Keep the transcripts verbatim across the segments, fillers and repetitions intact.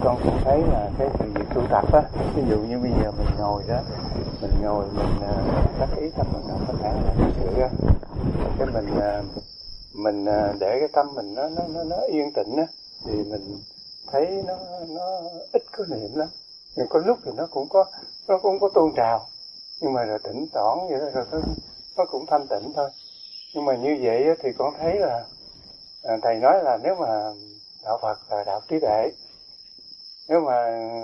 con cũng thấy là cái sự việc tu tập á, ví dụ như bây giờ mình ngồi đó, mình ngồi mình đắc ý tâm mình không có thể là thực sự á, cái mình mình để cái tâm mình nó nó nó, nó yên tĩnh á, thì mình thấy nó nó ít có niệm lắm. Nhưng có lúc thì nó cũng có nó cũng có tôn trào, nhưng mà rồi tỉnh tỏn vậy đó, rồi nó, nó cũng thanh tịnh thôi. Nhưng mà như vậy á, thì con thấy là à, thầy nói là nếu mà đạo Phật là đạo trí tuệ, nếu mà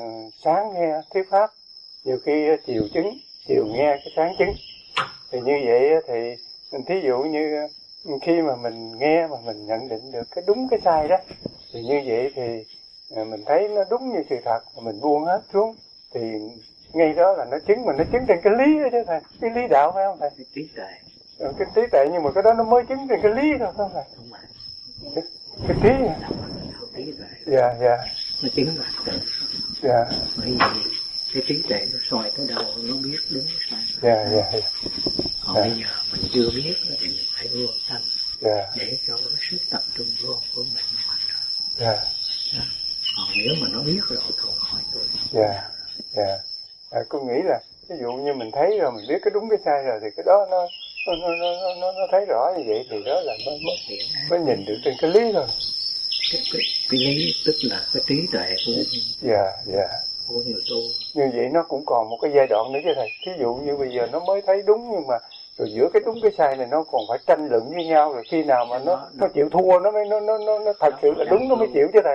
sáng nghe thuyết pháp, nhiều khi chiều chứng, chiều nghe cái sáng chứng, thì như vậy thì mình thí dụ như khi mà mình nghe mà mình nhận định được cái đúng cái sai đó, thì như vậy thì mình thấy nó đúng như sự thật, mình buông hết xuống, thì ngay đó là nó chứng, mà nó chứng trên cái lý đó chứ thầy, cái lý đạo phải không thầy? Cái trí tuệ. Cái trí tuệ, nhưng mà cái đó nó mới chứng trên cái lý thôi phải không thầy? Không phải. Cái, cái trí à? Trí tuệ. Dạ, dạ. Nó chứng là tự. Dạ. Bởi vì cái trí tuệ nó soi tới đâu nó biết đúng sai. Dạ, dạ, dạ. Còn dạ. Bây giờ mình chưa biết thì mình phải vô tâm. Dạ. Để cho cái sức tập trung vô của mình mạnh đó. Dạ. Đó. Còn nếu mà nó biết rồi thôi hỏi tôi. Dạ, dạ. À, con nghĩ là ví dụ như mình thấy rồi, mình biết cái đúng cái sai rồi, thì cái đó nó nó nó nó nó, nó thấy rõ như vậy, thì đó là mới mới, mới nhìn được trên cái lý thôi. Cái, cái, cái lý tức là cái trí tuệ của dạ, dạ. của người tu. Như vậy nó cũng còn một cái giai đoạn nữa chứ thầy. Ví dụ như bây giờ nó mới thấy đúng, nhưng mà rồi giữa cái đúng cái sai này nó còn phải tranh luận với nhau, rồi khi nào mà nó đó, nó chịu thua nó mới nó nó nó, nó thật đó, sự là đúng nó mới chịu chứ thầy.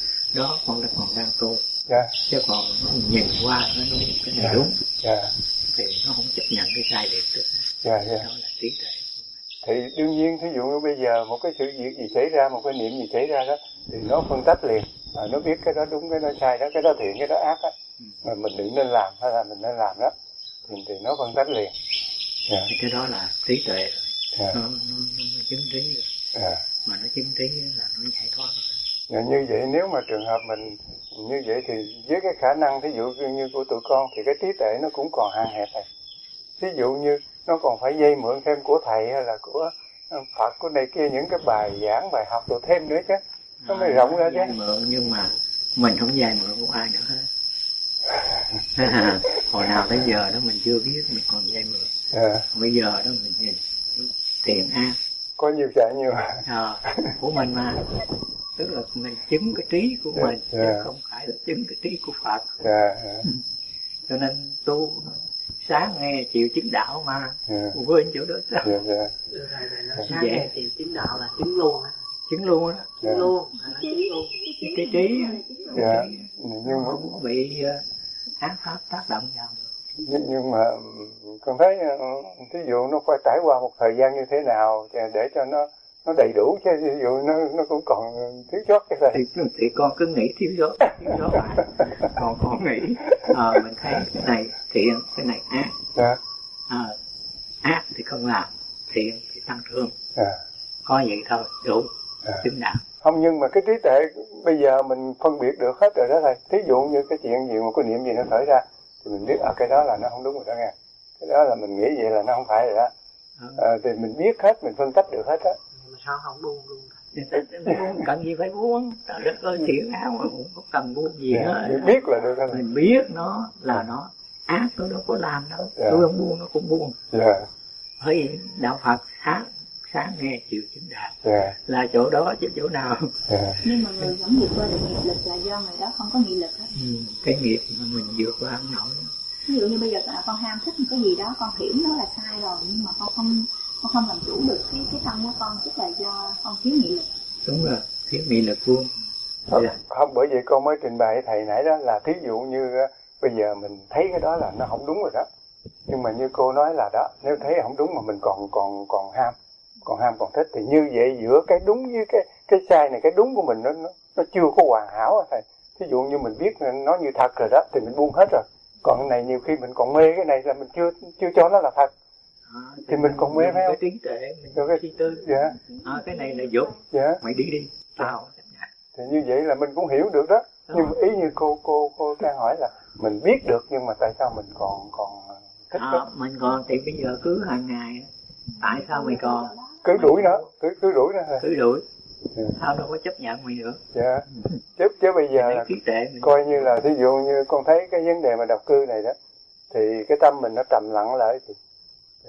Đó con là còn đang tu. Dạ. Chứ còn nó nhìn qua nó nói cái này dạ. Đúng. Dạ. Thì nó không chấp nhận cái sai liền tức. Dạ, dạ. Đó là trí tuệ. Thì đương nhiên thí dụ như bây giờ một cái sự việc gì xảy ra, một cái niệm gì xảy ra đó, thì nó phân tách liền, à, nó biết cái đó đúng, cái đó sai đó, cái đó thiện, cái đó ác á, mà mình đừng nên làm hay là mình nên làm đó, thì, thì nó phân tách liền. Yeah. Thì cái đó là trí tuệ rồi. Yeah. Nó, nó, nó, nó chứng trí rồi. Yeah. Mà nó chứng trí là nó giải thoát rồi. Yeah, như vậy nếu mà trường hợp mình như vậy thì với cái khả năng thí dụ như của tụi con thì cái trí tuệ nó cũng còn hạn hẹp thầy. Ví dụ như nó còn phải dây mượn thêm của thầy hay là của Phật, của này kia, những cái bài giảng, bài học rồi thêm nữa chứ. Nó mới à, rộng ra chứ. Mượn nhưng mà mình không dây mượn của ai nữa hết. Hồi nào tới giờ đó mình chưa biết mình còn dây mượn. À. Bây giờ đó mình nhìn tiền an. Có nhiều chạy nhiều. À, của mình mà. Tức là mình chứng cái trí của mình, yeah. Chứ không phải là chứng cái trí của Phật. Yeah. Yeah. Cho nên tu sáng nghe chiều chứng đạo mà, yeah. Quên chỗ đó sao? Yeah, yeah. Sáng nghe chiều chứng đạo là chứng luôn á. Chứng luôn á. Chứng yeah. Luôn, là chứng luôn. Cái trí á, yeah. Nhưng mà không bị ác pháp tác động vào được. Nhưng, nhưng mà con thấy ví dụ nó phải trải qua một thời gian như thế nào để cho nó nó đầy đủ, chứ ví dụ nó nó cũng còn thiếu sót cái này. Thì, thì con cứ nghĩ thiếu sót, thiếu sót lại. Còn con nghĩ à, mình thấy cái này thiện, cái này ác. Yeah. À, ác thì không làm, thiện thì tăng trưởng. Yeah. Có vậy thôi, đủ. Yeah. Chứng đạo. Không, nhưng mà cái trí tuệ bây giờ mình phân biệt được hết rồi đó thầy. Thí dụ như cái chuyện gì, một cái niệm gì nó khởi ra thì mình biết ở à, cái đó là nó không đúng rồi đó nghe. Cái đó là mình nghĩ vậy là nó không phải rồi đó. À, thì mình biết hết, mình phân tách được hết á. Mà sao không buông luôn? Buông cần gì phải buông? Trời đất ơi, thiện ác mà cũng không cần buông gì yeah, hết. Mình biết là được. Mình biết nó là nó ác, nó đâu có làm đâu. Yeah. Tôi không buông nó cũng buông. Yeah. Bởi vì đạo Phật sáng sáng nghe chiều chứng đạo. Yeah. Là chỗ đó chứ chỗ nào. Yeah. Nhưng mà người vẫn vượt qua được nghiệp lực là do người đó không có nghị lực hết. Ừ, cái nghiệp mà mình vượt qua không nổi. Ví dụ như bây giờ con ham thích một cái gì đó, con hiểu nó là sai rồi, nhưng mà con không con không làm chủ được cái cái tâm của con, tức là do con thiếu nghị lực. Đúng rồi, thiếu nghị lực luôn. Không, yeah. Không, bởi vậy con mới trình bày thầy nãy đó là thí dụ như bây giờ mình thấy cái đó là nó không đúng rồi đó, nhưng mà như cô nói là đó, nếu thấy không đúng mà mình còn còn còn ham, còn ham còn thích, thì như vậy giữa cái đúng với cái cái sai này, cái đúng của mình nó nó, nó chưa có hoàn hảo à thầy. Thí dụ như mình biết nó như thật rồi đó thì mình buông hết rồi. Còn cái này nhiều khi mình còn mê cái này là mình chưa chưa cho nó là thật. À, thì, thì mình còn mê phải không? Cái trí tuệ mình cái... suy tư. Dạ. À, cái này là dục. Dạ. Mày đi đi. Sao? Thì như vậy là mình cũng hiểu được đó. Đúng. Nhưng ý như cô cô cô đang hỏi là mình biết được nhưng mà tại sao mình còn còn thích à, đó? Mình còn thì bây giờ cứ hàng ngày tại sao mày còn cứ đuổi nó, cứ cứ đuổi nó thôi. Cứ đuổi. Sao đâu có chấp nhận mày nữa. Dạ. Chứ chứ bây giờ là coi như là thí dụ như con thấy cái vấn đề mà độc cư này đó, thì cái tâm mình nó trầm lặng lại thì dạ,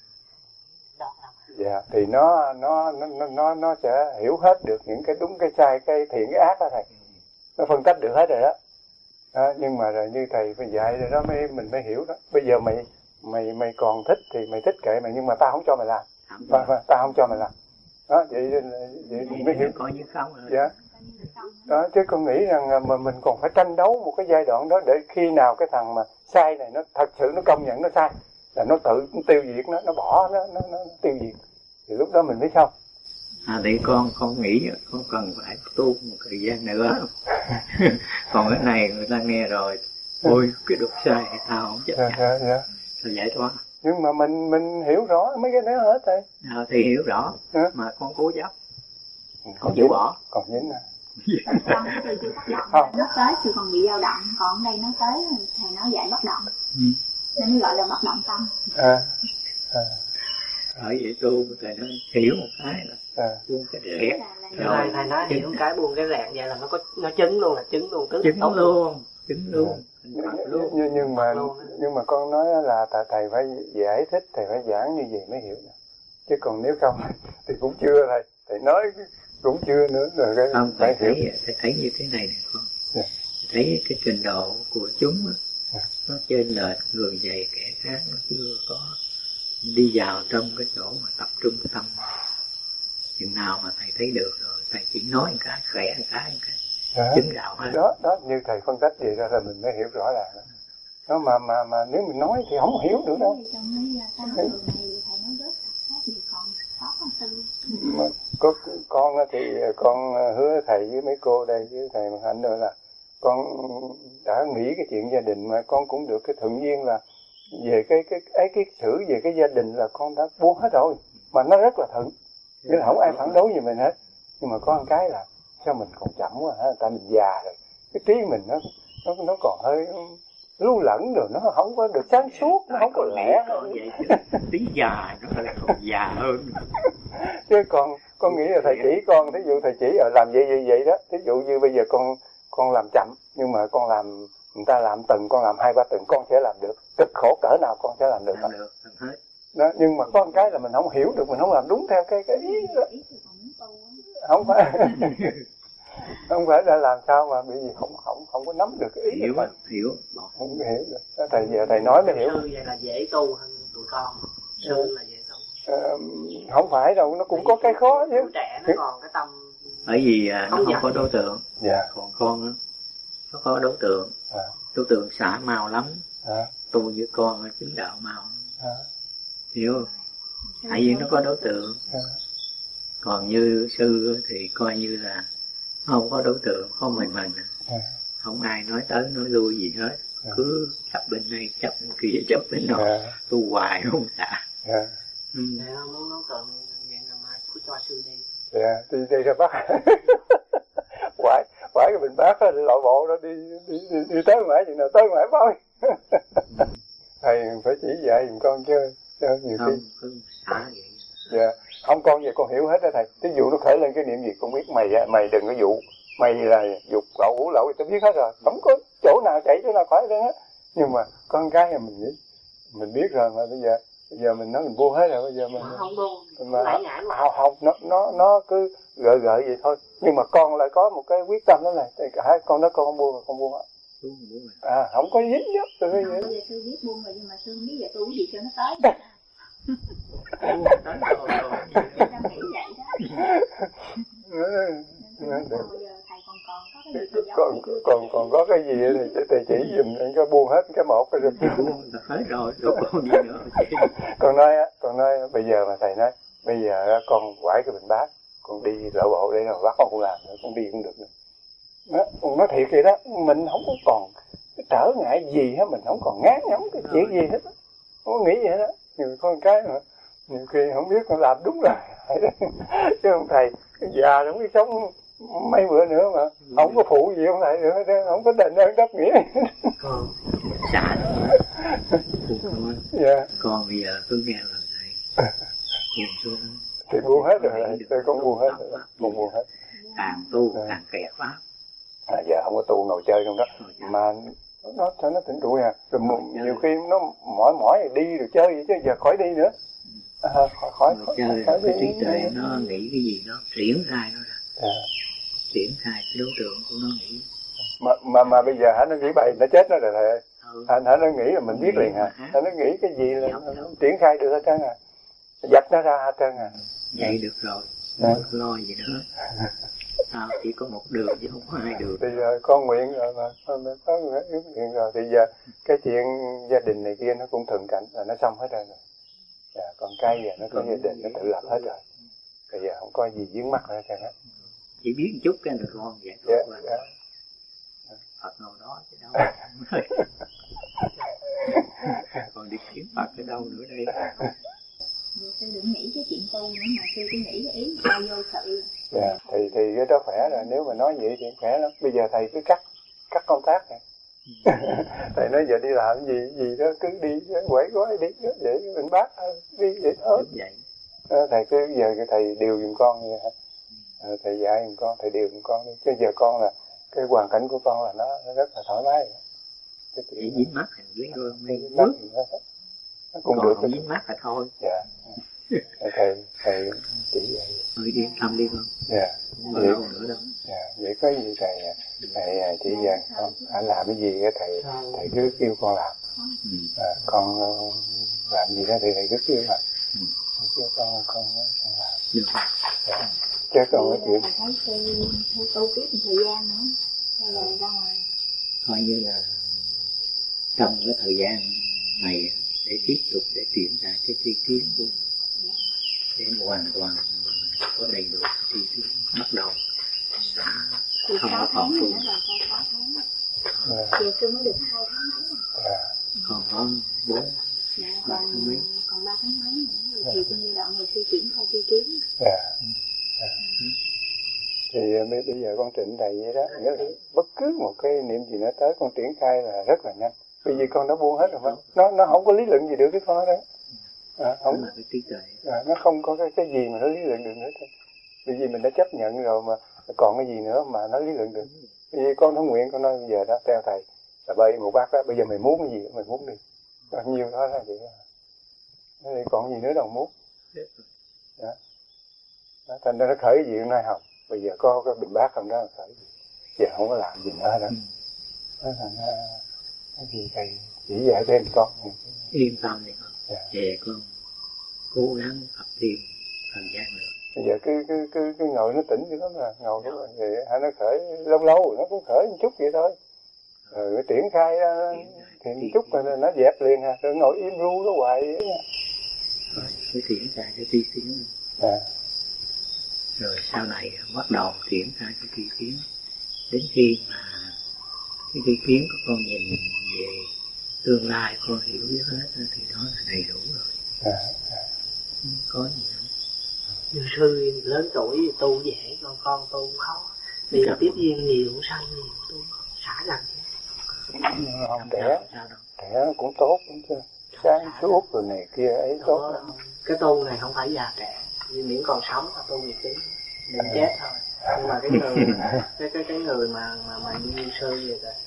dạ thì nó nó nó nó nó sẽ hiểu hết được những cái đúng cái sai, cái thiện cái ác đó thầy. Nó phân tách được hết rồi đó. Đó, nhưng mà rồi như thầy phải dạy rồi đó mới mình mới hiểu đó. Bây giờ mày mày mày còn thích thì mày thích kệ mày, nhưng mà tao không cho mày làm. Và, và, tao không cho mày làm. Đó, vậy, vậy mình mới hiểu. Coi như không rồi. Dạ. Đó, chứ con nghĩ rằng mà mình còn phải tranh đấu một cái giai đoạn đó để khi nào cái thằng mà sai này nó thật sự nó công nhận nó sai là nó tự nó tiêu diệt nó, nó bỏ nó, nó, nó tiêu diệt thì lúc đó mình biết sao. À thì con con nghĩ con cần phải tu một thời gian nữa. Còn cái này người ta nghe rồi, ôi cái đục sai thì tao không chấp nhận. Dạ, dạ. Rồi giải thoát. Nhưng mà mình mình hiểu rõ mấy cái đó hết rồi. À, thì hiểu rõ à. Mà con cố chấp, còn chịu bỏ. Còn dính à. Con từ chưa bất động, nó tới thì còn bị dao động, còn đây nó tới thầy nói dạy bất động, ừ. Nên mới gọi là bất động tâm. À. À. Bởi vậy tu thầy nói hiểu một cái là à. buông cái rẹt. Rồi thầy nói hiểu cái buông cái rẹt vậy là nó có nó chứng luôn, là chứng luôn, tức chứng luôn, chứng luôn. À. Nhưng, nhưng, nhưng mà nhưng mà con nói là thầy phải giải thích, thầy phải giảng như vậy mới hiểu nè. Chứ còn nếu không thì cũng chưa thầy, thầy nói cũng chưa nữa rồi cái không, phải thầy hiểu. Thấy, thầy thấy như thế này này con. Yeah. Thấy cái trình độ của chúng á, yeah. nó trên lệch người dày kẻ khác, nó chưa có đi vào trong cái chỗ mà tập trung tâm. Chừng nào mà thầy thấy được rồi, thầy chỉ nói một cái, khỏe một cái, một cái. À, chứng đạo hết. Đó, đó, như thầy phân tích vậy ra là mình mới hiểu rõ ràng đó. Đó mà, mà, mà nếu mình nói thì không hiểu nữa đâu. Trong mấy tám đường này thầy nói rất là khác gì còn khó con tư. Mà có, con thì con hứa thầy với mấy cô đây với thầy Mặt Hạnh nữa là con đã nghĩ cái chuyện gia đình mà con cũng được cái thuận duyên là về cái cái ấy cái xử về cái gia đình là con đã buông hết rồi, mà nó rất là thuận, nghĩa là không ai phản đối gì mình hết. Nhưng mà có một cái là sao mình còn chậm quá hả? Tại mình già rồi, cái trí mình nó nó nó còn hơi lưu lẫn rồi, nó không có được sáng suốt, nó không có lẻ. Tí già nó lại còn già hơn. Chứ còn con nghĩ là thầy chỉ con, thí dụ thầy chỉ ở làm vậy vậy vậy đó. Thí dụ như bây giờ con con làm chậm, nhưng mà con làm người ta làm từng, con làm hai ba từng, con sẽ làm được. Cực khổ cỡ nào con sẽ làm được. Làm được, làm hết. Đó, nhưng mà có một cái là mình không hiểu được, mình không làm đúng theo cái cái ý đó. Không phải không phải là làm sao mà bởi vì không không không có nắm được cái ý. Hiểu á, hiểu. Không hiểu được. Thầy giờ thầy nói mới hiểu. Sư vậy là dễ tu hơn tụi con. Sư ừ. là dễ tu. À, không phải đâu, nó cũng bởi có cái khó chứ. Trẻ nó còn cái tâm. Bởi vì à, nó không, không có đối tượng. Dạ. Còn con nó có đối tượng. À. Đối tượng xả mau lắm. À. Tu với con chứng đạo mau. À. Hiểu không? Tại vì nó có đối tượng. À. Còn như sư thì coi như là không có đối tượng, không mình mình. À. Không ai nói tới nói lui gì hết. À. Cứ chấp bên này, chấp bên kia, chấp bên nọ. À. Tu hoài không xả. À. Ừ. Để muốn nói còn ngày mai cứ cho sư đi. Dạ, đi đi ra Bắc. Quải, quải cái bình bát đó, lội bộ đó đi đi đi, đi tới mãi chừng nào tới mãi bơi. Thầy phải chỉ dạy giùm con chứ, chứ nhiều không, khi. Không, xả vậy. Dạ, không con vậy con hiểu hết đó thầy. Ví dụ nó khởi lên cái niệm gì con biết mày mày đừng có dụ, mày là dục lậu ngũ lậu thì tôi biết hết rồi, không có chỗ nào chạy chỗ nào khỏi lên hết. Nhưng mà con cái là mình nghĩ, mình biết rồi mà bây giờ bây giờ mình nói mình buông hết rồi, bây giờ mình không buông, mà không không nó nó nó cứ gợi gợi vậy thôi. Nhưng mà con lại có một cái quyết tâm đó này, hai con đó con không buông, không buông á. À không có dính nhá. Từ bây giờ sư biết buông rồi, nhưng mà sư không biết giờ tu gì cho nó tới. còn còn còn có cái gì thì thầy chỉ giùm cái buông hết cái một cái rồi hết rồi, đâu còn gì nữa. Còn nói á, còn nói bây giờ mà thầy nói bây giờ con quải cái bình bát, con đi lỡ bộ đây rồi bắt con cũng làm nữa, con đi cũng được nữa. Nó, nó thiệt vậy đó, mình không có còn cái trở ngại gì hết, mình không còn ngán ngẩm cái chuyện gì hết, không có nghĩ vậy đó. Nhiều con cái mà nhiều khi không biết con làm đúng rồi chứ không thầy cái già không biết sống mấy bữa nữa mà không có phụ gì không thầy nữa, không có đền ơn đáp nghĩa. Con xả con, dạ. Con bây giờ cứ nghe lời thầy buông xuống Thì buông hết rồi, tôi cũng buông hết rồi, buông buông hết. Càng tu càng kẹt pháp. À, giờ không có tu ngồi chơi trong đó, mà nó sao nó tỉnh trụ à, rồi nhiều khi nó mỏi mỏi đi rồi chơi vậy chứ giờ khỏi đi nữa. À, khỏi khỏi khỏi, chơi khỏi cái trí tuệ nó nghĩ cái gì nó triển khai nó ra, à. triển khai cái đối tượng của nó nghĩ. Mà mà mà bây giờ hả nó nghĩ bậy nó chết nó rồi thầy ơi. Ừ. Hả nó nghĩ là mình biết liền hả? Hả nó nghĩ cái gì là nó, nó triển khai được hết trơn à, dập nó ra hết trơn à. Vậy được rồi, không lo gì nữa. Sao chỉ có một đường chứ không có hai đường. Bây giờ con nguyện rồi mà, con có nguyện rồi thì giờ cái chuyện gia đình này kia nó cũng thuận cảnh là nó xong hết rồi. Dạ, còn cái giờ nó có gia đình nó tự lập hết rồi. Bây giờ không có gì vướng mắc nữa trơn á. Chỉ biết một chút cái là con vậy thôi. Dạ, dạ. Phật ngồi đó chứ đâu. Còn đi kiếm Phật ở đâu nữa đây. Sư đừng nghĩ cái chuyện tu nữa mà sư cứ nghĩ cái ý bao vô sự. Dạ, thì thì cái đó khỏe rồi, nếu mà nói vậy thì khỏe lắm. Bây giờ thầy cứ cắt cắt công tác này. Thầy nói giờ đi làm gì gì đó cứ đi quẩy gói đi vậy mình bác đi vậy thôi. À, thầy cứ giờ thầy điều giùm con vậy hả? À, thầy dạy giùm con, thầy điều giùm con đi. Chứ giờ con là cái hoàn cảnh của con là nó rất là thoải mái. Cái chuyện dính mắt thì lấy luôn đi bước. Nó cũng được cái dính mắt là thôi. Dạ. Thầy thầy chỉ vậy. Thôi đi thăm đi con. Dạ. Không vậy, nữa đâu. Dạ, vậy có gì thầy thầy chỉ dạy con anh làm cái gì cái thầy thầy cứ kêu con làm. Ừ. À, con làm gì đó thì thầy cứ kêu làm. Ừ. Kêu con con con làm. Được. Dạ. Chứ còn cái chuyện thấy sư tu tiếp một thời gian nữa hay là ra ngoài coi như là trong cái thời gian này để tiếp tục để triển khai cái tri kiến của để hoàn toàn có đầy đủ tri kiến bắt đầu sẽ không có còn tu. Giờ sư mới được hai tháng mấy à. Còn có bốn dạ, ba tháng mấy còn ba tháng mấy nữa thì trong giai đoạn này sư triển khai tri kiến. Dạ. À. Thì bây giờ con trịnh thầy vậy đó, nghĩa là bất cứ một cái niệm gì nó tới con triển khai là rất là nhanh. Bởi vì con đã buông hết rồi mà nó nó không có lý luận gì được cái con đó. À, không là cái trí tuệ. À, nó không có cái cái gì mà nó lý luận được nữa. Bởi vì mình đã chấp nhận rồi mà còn cái gì nữa mà nó lý luận được. Bởi vì con thống nguyện con nói bây giờ đó theo thầy là bây một bác đó, bây giờ mày muốn cái gì mày muốn đi. Bao nhiêu đó là vậy. Thì còn gì nữa đâu muốn. Đó. Đó, thành ra nó khởi gì nay học. Bây giờ có cái bình bát không đó là khởi gì. Giờ không có làm gì nữa đó. Đó thành ra cái gì thầy chỉ dạy thêm con. Yên tâm đi con. Dạ. Về con cố gắng học thêm thời gian nữa. Bây giờ cứ cứ cứ cứ ngồi nó tỉnh dữ lắm là ngồi nó dạ. Vậy hả nó khởi lâu lâu nó cũng khởi một chút vậy thôi. Rồi nó triển khai thì một chút rồi nó dẹp liền ha, rồi ngồi im ru nó hoài vậy. Rồi cái triển khai cái tri kiến. À. Rồi sau này bắt đầu triển khai cái tri kiến đến khi mà cái tri kiến của con nhìn về tương lai con hiểu biết hết thì đó là đầy đủ rồi. À, à. Không có gì đâu. Như sư lớn tuổi tu dễ, con con tu khó. Vì là tiếp duyên nhiều, sanh nhiều, tu xả dần chứ. Không, trẻ, trẻ cũng tốt lắm chứ. Sáng suốt rồi này kia ấy tốt lắm. Cái tu này không phải già trẻ, như miễn còn sống là tu nhiệt tính, đừng à. Chết thôi. Nhưng mà cái người, cái cái cái người mà mà mà như sư vậy rồi,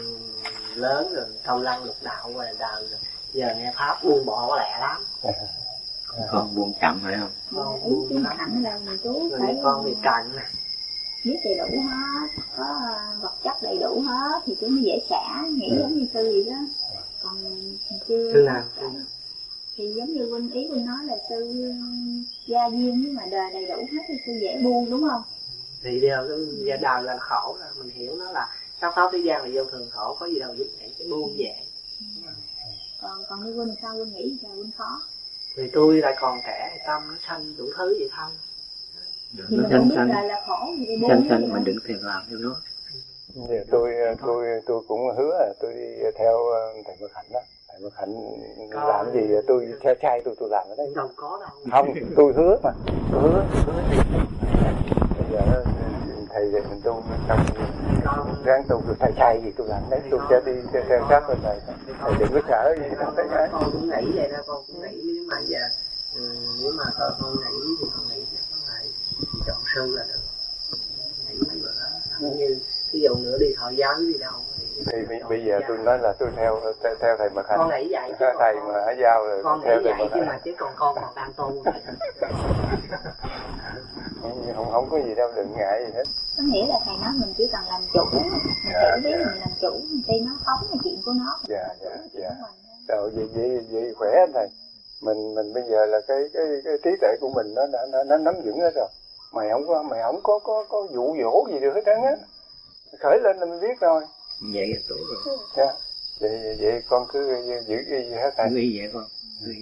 lớn rồi thâu lăng lục đạo về đời rồi, giờ nghe pháp buông bỏ có lẹ lắm. Con buông chậm phải không? Con buông thẳng là mình chú phải con bị cạnh nè. Biết đầy đủ hết, có vật chất đầy đủ hết thì chú mới dễ xả, nghĩ ừ. giống như sư gì đó. Còn chưa sư nào? Thì giống như Vinh ý Vinh nói là sư gia duyên nhưng mà đời đầy đủ hết thì sư dễ buông đúng không? Thì đều cái đời là khổ rồi, mình hiểu nó là sáu sáu thế gian là vô thường khổ, có gì đâu giúp vậy cái buông dễ. Ừ. Còn còn như Vinh sao Vinh nghĩ là Vinh khó? Thì tôi lại còn trẻ, tâm nó sanh đủ thứ vậy thôi. Thì mình không biết là, là khổ thì cái buông. Sanh sanh mình đừng thèm làm theo nó. Thì tôi tôi tôi cũng hứa là tôi đi theo thầy Mật Hạnh đó. Thầy Mật Hạnh làm gì tôi theo trai tôi tôi làm ở đây. Đâu có đâu. Không, tôi hứa mà. Tôi hứa. Bây giờ thầy về mình tu trong ráng tu tôi thầy trai gì tôi làm đấy, tôi sẽ đi theo sát bên thầy. Thầy đừng có sợ gì đâu. Con cũng nghĩ vậy đó, con cũng nghĩ nếu mà giờ nếu mà con con nghĩ thì con nghĩ trọng sư là được. Nghĩ mấy bữa đó cũng như ví dụ nữa đi thọ giáo đi đâu thì, thì bây, bây giờ tôi nói là tôi theo theo, theo thầy Mật Hạnh. con nghĩ vậy chứ thầy mà ở giao rồi con nghĩ theo vậy chứ mà chứ còn con còn đang tu không không có gì đâu, đừng ngại gì hết. Có nghĩa là thầy nói mình chỉ cần làm chủ, mình dạ, hiểu biết dạ. mình làm chủ, mình tin nó phóng là chuyện của nó. Dạ dạ dạ. Rồi vậy vậy vậy khỏe anh thầy. Mình mình bây giờ là cái cái cái trí tuệ của mình nó đã nó, nó nắm vững hết rồi. Mày không có mày không có có có dụ dỗ gì được hết trơn á. Khởi lên là mình biết rồi. Vậy là tốt rồi. Dạ. Vậy vậy con cứ giữ cái gì hết thầy. Giữ vậy con. Giữ.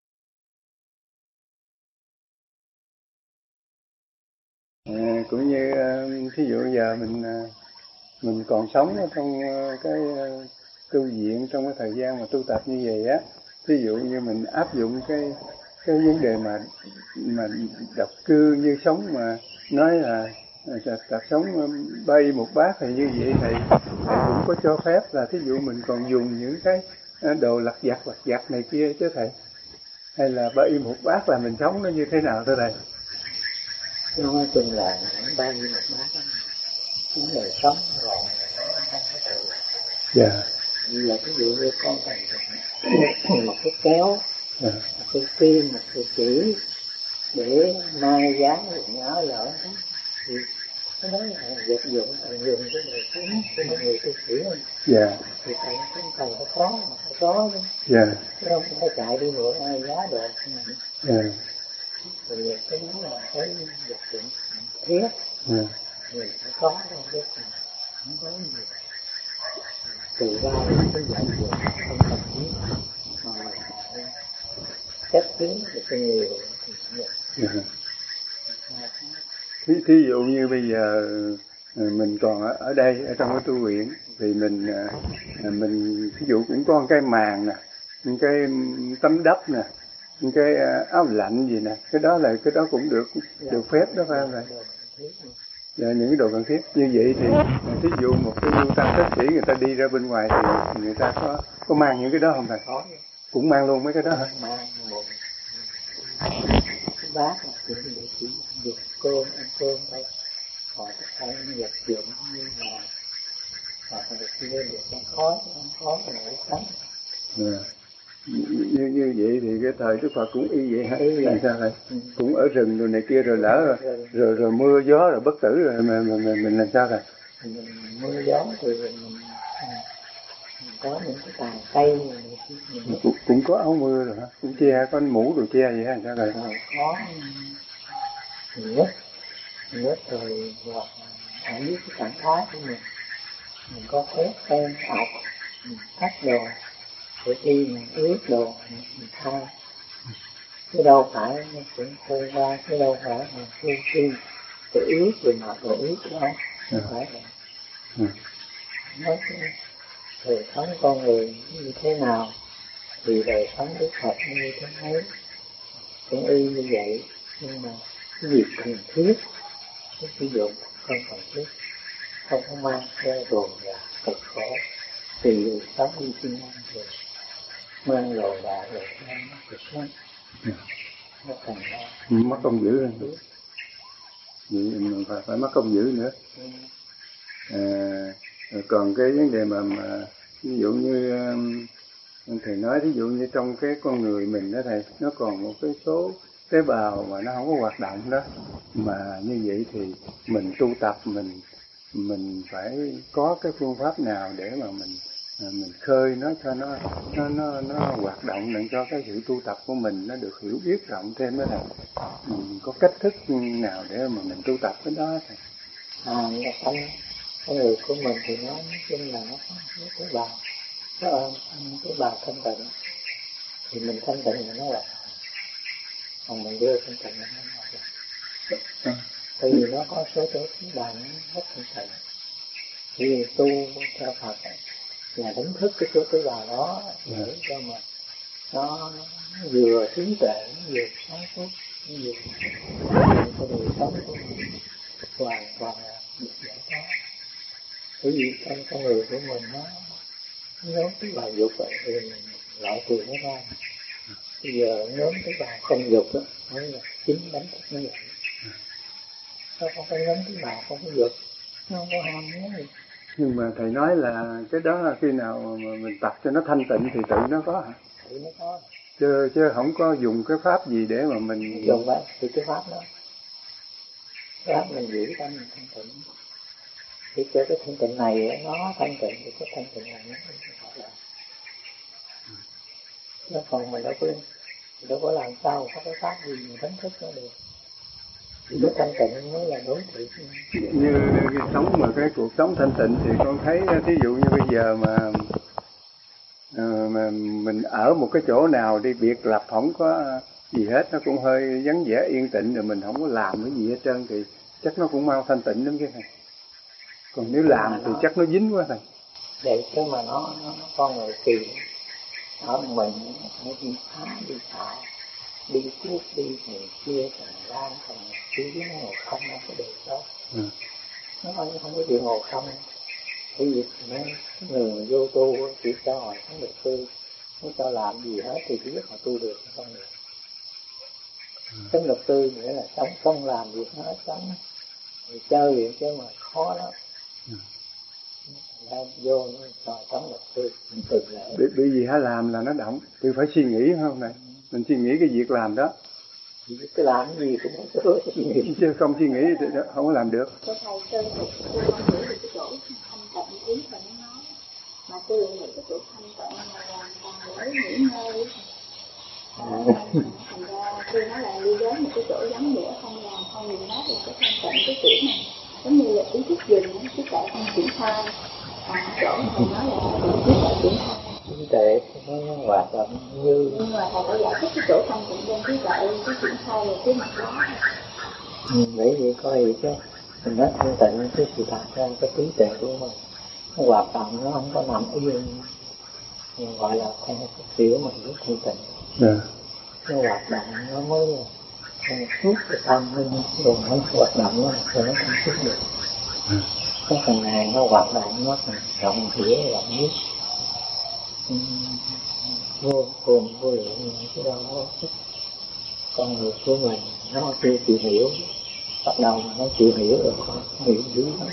À, cũng như thí dụ giờ mình mình còn sống ở trong cái tu viện, trong cái thời gian mà tu tập như vậy á, ví dụ như mình áp dụng cái cái vấn đề mà mà độc cư như sống mà nói là tập sống bay một bát thì như vậy thầy thầy cũng có cho phép là thí dụ mình còn dùng những cái đồ lặt vặt lặt vặt này kia chứ thầy, hay là bay một bát là mình sống nó như thế nào thưa thầy? Nói chung là bao nhiêu một bát đó, những đời sống rồi không có tự. Dạ. Như là ví dụ như con cần một cái kéo, dạ. một cái kim, một cái chỉ để mai dán quần áo lỡ đó, thì cái đó là vật dụng cần dùng cái đời sống của một người tu sĩ không? Dạ. Thì thầy không cần phải có mà phải có chứ. Dạ. Chứ không phải chạy đi mượn ai giá đồ. Dạ. Thì cái đó là cái vật dụng thiết. Dạ. Người phải có đâu chứ không có gì. Từ ra cái giải dược không cần thiết mà mình chất kiến được cái nhiều thì cũng được. Thí, thí dụ như bây giờ mình còn ở, ở đây ở trong cái tu viện thì mình mình ví dụ cũng có một cái màn nè, một cái tấm đắp nè, một cái áo lạnh gì nè, cái đó là cái đó cũng được được phép đó phải không thầy? Dạ, những cái đồ cần thiết như vậy thì ví dụ một cái lưu tăng tất sĩ người ta đi ra bên ngoài thì người ta có có mang những cái đó không thầy? Có. Cũng mang luôn mấy cái đó hả? Mang một cái bát là chỉ để chỉ dùng cơm ăn cơm thôi, hoặc phải vật dụng như là hoặc là khi lên được ăn khói ăn khói rồi để sống. Yeah. Như như vậy thì cái thời Đức Phật cũng y vậy hả? Y vậy. Sao thầy? Ừ. Cũng ở rừng rồi này kia rồi lỡ rồi rồi, rồi, rồi mưa gió rồi bất tử rồi mà mình mình, mình làm sao thầy? Mình mưa gió thì mình, mình, mình có những cái tàn cây này mình cũng, cũng có áo mưa rồi hả? Cũng che có mũ đồ che vậy hả? Sao thầy? Có nước nước rồi hoặc ở dưới cái trạng thái của mình mình có phép kem ọc mình thắt đồ để khi mình ướt đồ mình thay, chứ đâu phải nó cũng khô ra, chứ đâu phải mình khô khi để ướt rồi mà đồ ướt đâu, không phải là ừ. Nói đời sống con người như thế nào thì đời sống Đức Phật như thế ấy, cũng y như vậy, nhưng mà cái việc cần thiết cái sử dụng không cần thiết, không có mang theo đồ và cực khổ thì sống đi sinh ăn rồi mang đồ đà rồi mang nó cực lắm, nó cần mất công giữ lên vậy mình phải phải mất công giữ nữa. À, còn cái vấn đề mà, mà ví dụ như thầy nói ví dụ như trong cái con người mình đó thầy, nó còn một cái số tế bào mà nó không có hoạt động đó, mà như vậy thì mình tu tập mình mình phải có cái phương pháp nào để mà mình mình khơi nó cho nó nó nó nó hoạt động để cho cái sự tu tập của mình nó được hiểu biết rộng thêm đó thầy. Mình có cách thức nào để mà mình tu tập cái đó thầy? À, là con con người của mình thì nó nói chung là nó có cái tế bào, nó ơn tế bào thanh tịnh thì mình thanh tịnh là nó là còn mình đưa thanh tịnh là nó là tại vì nó có số tế bào nó rất thanh tịnh. Vì tu theo Phật là đánh thức cái số tế bào đó để cho mà nó vừa trí tuệ, nó vừa sáng suốt, nó vừa cái đời sống của mình hoàn toàn là được giải thoát. Bởi vì trong con người của mình nó nhóm tế bào dục thì mình loại trừ nó ra. Bây giờ nhóm tế bào không dục đó mới là chính đánh thức nó vậy. nó không có nhấn cái bạc, không có giật, nó không có ham muốn gì. Nhưng mà thầy nói là cái đó là khi nào mà mình tập cho nó thanh tịnh thì tự nó có hả? Tự nó có. Chứ, chứ không có dùng cái pháp gì để mà mình... Dùng vậy, thì cái pháp đó. Cái pháp mình giữ tâm mình thanh tịnh. Thì cho cái thanh tịnh này nó thanh tịnh thì cái thanh tịnh này nó không phải là. Nó còn mình đâu có, đâu có làm sao có cái pháp gì mình đánh thức nó được. Thì cái thanh tịnh mới là đối tượng. Như cái sống mà cái cuộc sống thanh tịnh thì con thấy thí dụ như bây giờ mà, mà mình ở một cái chỗ nào đi biệt lập không có gì hết, nó cũng hơi vắng vẻ yên tĩnh rồi mình không có làm cái gì hết trơn thì chắc nó cũng mau thanh tịnh lắm chứ thầy. Còn nếu làm thì nó... chắc nó dính quá thầy. Vậy chứ mà nó, nó, nó con người kỳ ở mình nó đi phá đi xạo đi cuốc đi người kia thằng lan thằng kia nó ngồi không nó có được đó. Ừ. Nó không, không có chịu ngồi không. Cái việc nó người vô tu chỉ cho hỏi không được tu, không cho làm gì hết thì chỉ biết họ tu được không được. Sống luật tư nghĩa là sống không làm việc hết, sống thì chơi việc chứ mà khó lắm. Nên vô nó cho sống luật tư mình tự lệ. Bởi vì hả làm là nó động, thì phải suy nghĩ không này, mình suy nghĩ cái việc làm đó. Cái làm cái gì cũng không có suy nghĩ. Chứ không suy nghĩ thì không có làm được. Thưa thầy, tôi tôi không hiểu được cái chỗ thanh tịnh ý mà nó nói, mà tôi lại nghĩ cái chỗ thanh tịnh là làm còn để nghỉ ngơi. Thành ra tôi nói là đi đến một cái chỗ vắng vẻ không làm không gì hết là cái thanh tịnh cái kiểu này giống như là ý thức dừng, trí tuệ không triển khai. Còn chỗ thầy nói là trí tuệ triển khai. Trí tuệ nó hoạt động như. Nhưng mà thầy phải giải thích cái chỗ thanh tịnh trên trí tuệ cái triển khai là cái mặt đó. Ừ, bởi vì có gì chứ mình nói thanh tịnh cái sự thật ra cái trí tuệ của mình nó hoạt động nó không có nằm yên, mình gọi là theo cái kiểu mình rất thanh tịnh. Yeah. Nó hoạt động nó mới là suốt cái tâm lên rồi nó hoạt động nó rồi nó không suốt được. Yeah. Cái phần này nó hoạt động nó thành rộng hiểu rộng nhất, vô cùng vô lượng những cái đó con người của mình nó chưa chịu hiểu, bắt đầu mà nó chịu hiểu rồi con hiểu dữ lắm.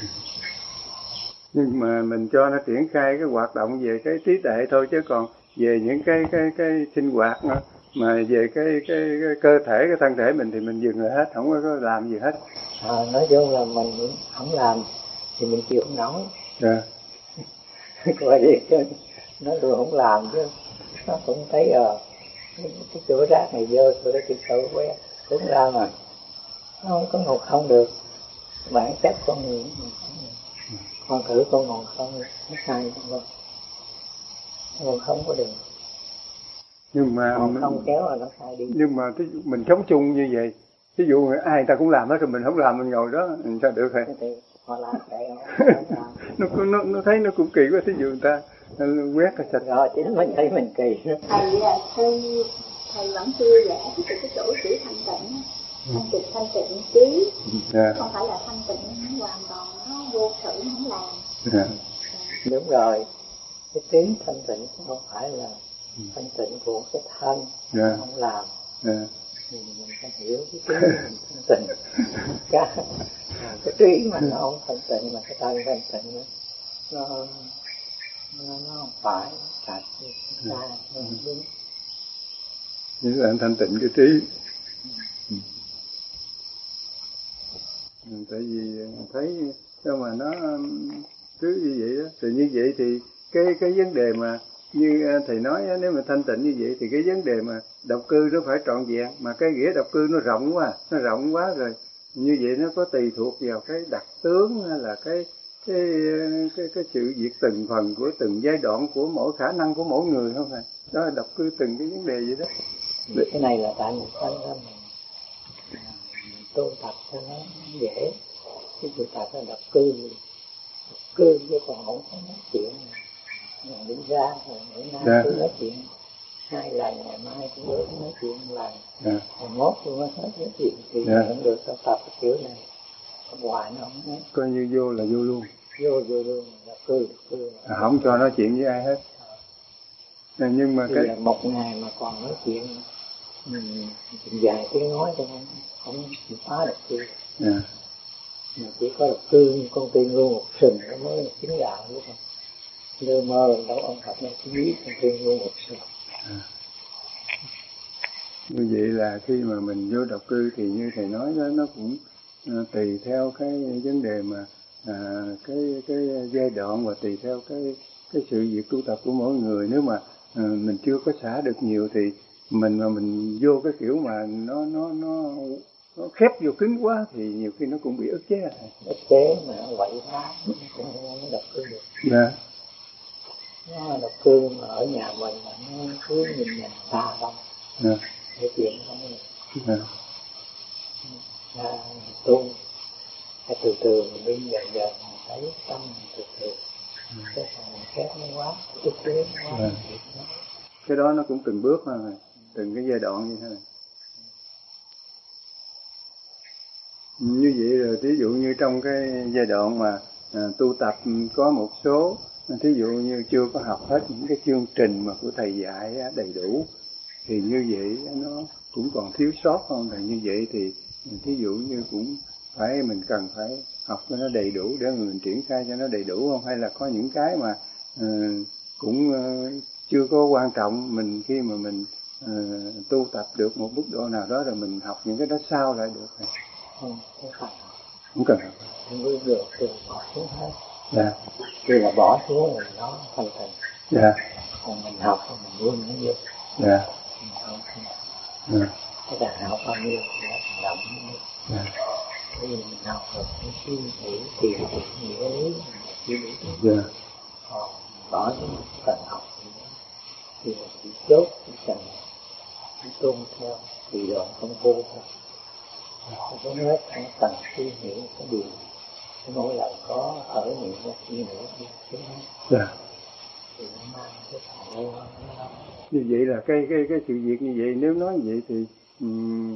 Nhưng mà mình cho nó triển khai cái hoạt động về cái trí tuệ thôi, chứ còn về những cái cái cái sinh hoạt nữa, mà về cái cái, cái cơ thể cái thân thể mình thì mình dừng lại hết, không có làm gì hết. À, nói chung là mình không làm thì mình chịu không nổi. Dạ. Coi đi chứ nó tôi không làm chứ nó cũng thấy ờ cái, cái chỗ rác này dơ tôi cái chỗ quét cũng ra mà nó không có ngồi không được. Bản chất con người con thử con ngồi không nó sai không, ngồi không có được. Nhưng mà còn không kéo là nó sai đi. Nhưng mà mình sống chung như vậy, ví dụ ai người ta cũng làm hết rồi mình không làm, mình ngồi đó mình sao được hả? Họ làm vậy nó nó nó thấy nó cũng kỳ quá, thí dụ người ta quét cái sạch rồi chính mình thấy mình kỳ. Thầy thầy thầy vẫn chưa giải thích được cái chỗ chữ thanh tịnh, thanh tịnh thanh tịnh trí, yeah. Không phải là thanh tịnh nó hoàn toàn nó vô sự không làm. Yeah. Đúng rồi, cái trí thanh tịnh không phải là thanh tịnh của cái thân, yeah. Không làm. Yeah. Thì mình phải hiểu cái trí mình thanh tịnh. Cái, cái trí mà nó không thanh tịnh mà cái thân thanh tịnh nó nó nó không phải sạch ra nó không đúng. Như là anh thanh tịnh cái trí. Ừ. Ừ. Tại vì thấy sao mà nó cứ như vậy đó, thì như vậy thì cái cái vấn đề mà như thầy nói nếu mà thanh tịnh như vậy thì cái vấn đề mà độc cư nó phải trọn vẹn, mà cái nghĩa độc cư nó rộng quá, nó rộng quá rồi như vậy nó có tùy thuộc vào cái đặc tướng hay là cái cái cái cái sự việc từng phần của từng giai đoạn của mỗi khả năng của mỗi người không thầy? Đó là độc cư từng cái vấn đề vậy đó. Cái này là tại mình thấy đó mình, mình tu tập cho nó dễ, cái sự tập là độc cư, độc cư chứ còn không có nói chuyện mình đi ra rồi ngày nay yeah. Tôi nói chuyện hai lần, ngày mai tôi đối nói chuyện một lần, yeah. Ngày mốt tôi mới hết nói chuyện thì yeah. Không được tập tập cái kiểu này, ngoài nó không nói. Coi như vô là vô luôn. Vô vô luôn, độc cư, độc cư. À, không cho nói chuyện với ai hết. À, nhưng mà thì cái là một ngày mà còn nói chuyện mình dài tiếng nói cho không không phá độc cư. Yeah. Mà chỉ có độc cư con tiên luôn một sừng nó mới chính đạo đúng không? Lơ mơ đâu ông Phật nó chỉ biết con tiên luôn một sừng. À. Như vậy là khi mà mình vô độc cư thì như thầy nói đó, nó cũng à, tùy theo cái vấn đề mà à, cái cái giai đoạn và tùy theo cái cái sự việc tu tập của mỗi người. Nếu mà à, mình chưa có xả được nhiều thì mình mà mình vô cái kiểu mà nó nó nó nó khép vô cứng quá thì nhiều khi nó cũng bị ức chế. Ức chế mà nó quậy phá cũng không độc cư được. Dạ. Nó độc cư mà ở nhà mình mà nó cứ nhìn nhìn xa không. Dạ. Cái chuyện không được. Dạ. À, tu cái từ từ mình đi dần dần mình thấy tâm mình từ từ. Ừ. Cái phần khép nó quá, ức chế nó quá. Dạ. Cái đó nó cũng từng bước mà, từng cái giai đoạn như thế này. Như vậy rồi, thí dụ như trong cái giai đoạn mà à, tu tập có một số, thí dụ như chưa có học hết những cái chương trình mà của thầy dạy đầy đủ, thì như vậy nó cũng còn thiếu sót không? Là như vậy thì thí dụ như cũng phải mình cần phải học cho nó đầy đủ để mình triển khai cho nó đầy đủ không? Hay là có những cái mà uh, cũng uh, chưa có quan trọng, mình khi mà mình uh, tu tập được một mức độ nào đó rồi mình học những cái đó sau lại được hay? Không, không phải. Không cần học. Không có được, từ bỏ xuống hết. Dạ. Khi là bỏ xuống rồi nó thành thành. Dạ. Còn mình học thì mình luôn nó vô. Dạ. Mình không không. Dạ. Cái càng học bao nhiêu thì nó thành động bao nhiêu. Dạ. Bởi vì mình học được cái suy nghĩ, tìm hiểu nghĩa lý, mình suy nghĩ. Dạ. Còn bỏ xuống cần học thì thì mình chỉ chốt cái cần chỉ tuân theo tùy đoạn không vô thôi. Không có hết, không cần suy nghĩ cái điều cái mỗi lần có ở những cái suy nghĩ như thế này. Dạ. Thì nó mang cái thằng vô nó. Như vậy là cái cái cái sự việc như vậy, nếu nói như vậy thì um,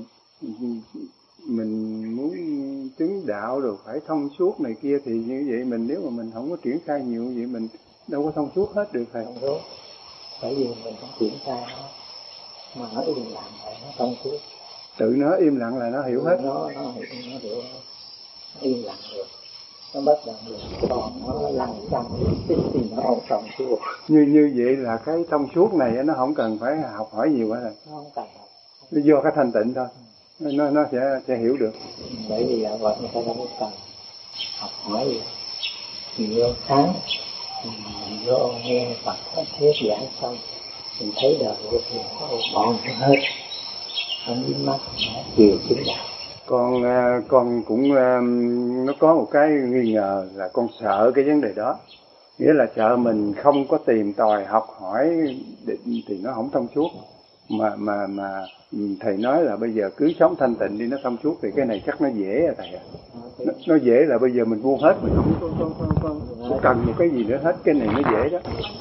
mình muốn chứng đạo rồi phải thông suốt này kia thì như vậy mình nếu mà mình không có triển khai nhiều vậy mình đâu có thông suốt hết được thầy. Không đúng. Bởi vì mình không triển khai nó mà nó im lặng lại nó thông suốt. Tự nó im lặng là nó hiểu hết. Nó nó hiểu nó hiểu hết. Nó im lặng được. Nó bất động được. Còn nó lặng trong cái thì nó không thông suốt. Như như vậy là cái thông suốt này nó không cần phải học hỏi nhiều hết rồi. Nó không cần. Nó do cái thanh tịnh thôi. Nó nó sẽ sẽ hiểu được. Bởi vì là vậy người ta không cần học hỏi gì. Mình vô tháng mình vô nghe Phật thuyết giảng xong mình thấy đời vô thì nó bọn hết. Không biết mắt nó chiều chính đạo. Con con cũng nó có một cái nghi ngờ là con sợ cái vấn đề đó, nghĩa là sợ mình không có tìm tòi học hỏi thì nó không thông suốt, mà mà mà thầy nói là bây giờ cứ sống thanh tịnh đi nó thông suốt thì cái này chắc nó dễ à thầy à. Nó, nó dễ là bây giờ mình buông hết, mình không có, có, có, có, có cần một cái gì nữa hết, cái này nó dễ đó.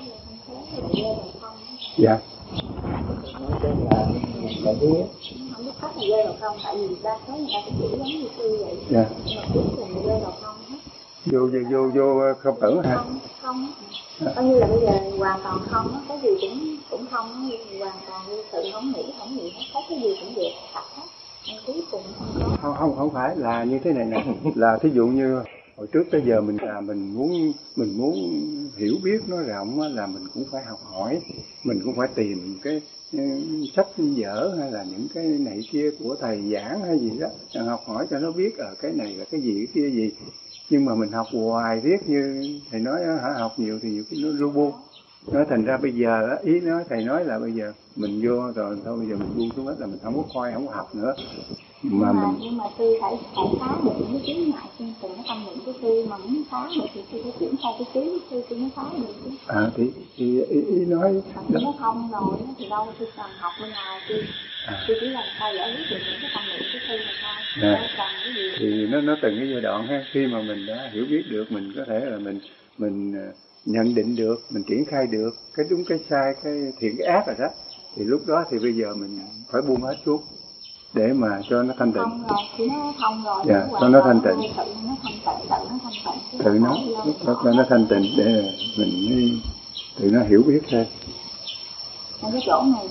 Dạ. Nói chung là mình phải biết. Không biết cách là rơi vào không, tại vì đa số người ta cũng chỉ giống như tôi vậy. Dạ. Nhưng mà cuối cùng rơi vào không hết. Vô vô vô vô không tưởng hả? Không, không. Coi như là bây giờ hoàn toàn không á, cái gì cũng cũng không á, hoàn toàn như tự không nghĩ, không nghĩ hết, thấy cái gì cũng được, sạch hết. Nhưng cuối cùng không có. Không không không phải là như thế này nè, là thí dụ như hồi trước tới giờ mình là mình muốn mình muốn hiểu biết nó rộng là mình cũng phải học hỏi, mình cũng phải tìm cái sách vở hay là những cái này kia của thầy giảng hay gì đó, học hỏi cho nó biết ở cái này là cái gì cái kia gì. Nhưng mà mình học hoài riết như thầy nói hả, học nhiều thì nhiều cái nó lu bu. Nói thành ra bây giờ ý nói thầy nói là bây giờ mình vô rồi thôi, bây giờ mình buông xuống hết là mình không có coi, không có học nữa. Mà nhưng mà, mình nhưng mà tôi phải phải phá được những cái chướng ngại trên từng cái tâm niệm của tôi, mà muốn phá được thì tôi phải chuyển sang cái trí của tôi tôi mới phá được chứ. À thì, thì ý, ý nói mà nó không rồi thì đâu tôi cần học bên ngoài, tôi à. tôi chỉ làm sao giải quyết được những cái tâm niệm của tôi mà thôi. À. Đâu cần cái gì. Thì nó nó từng cái giai đoạn ha, khi mà mình đã hiểu biết được, mình có thể là mình mình nhận định được, mình triển khai được cái đúng cái sai, cái thiện cái ác rồi đó, thì lúc đó thì bây giờ mình phải buông hết xuống để mà cho nó thanh tịnh. Thông rồi, thì nó thông rồi. Dạ, cho nó thanh tịnh. Tự nó thanh tịnh, tự nó thanh tịnh. Tự nó, lúc đó cho nó thanh tịnh để mình mới tự nó hiểu biết thôi. Cái chỗ này không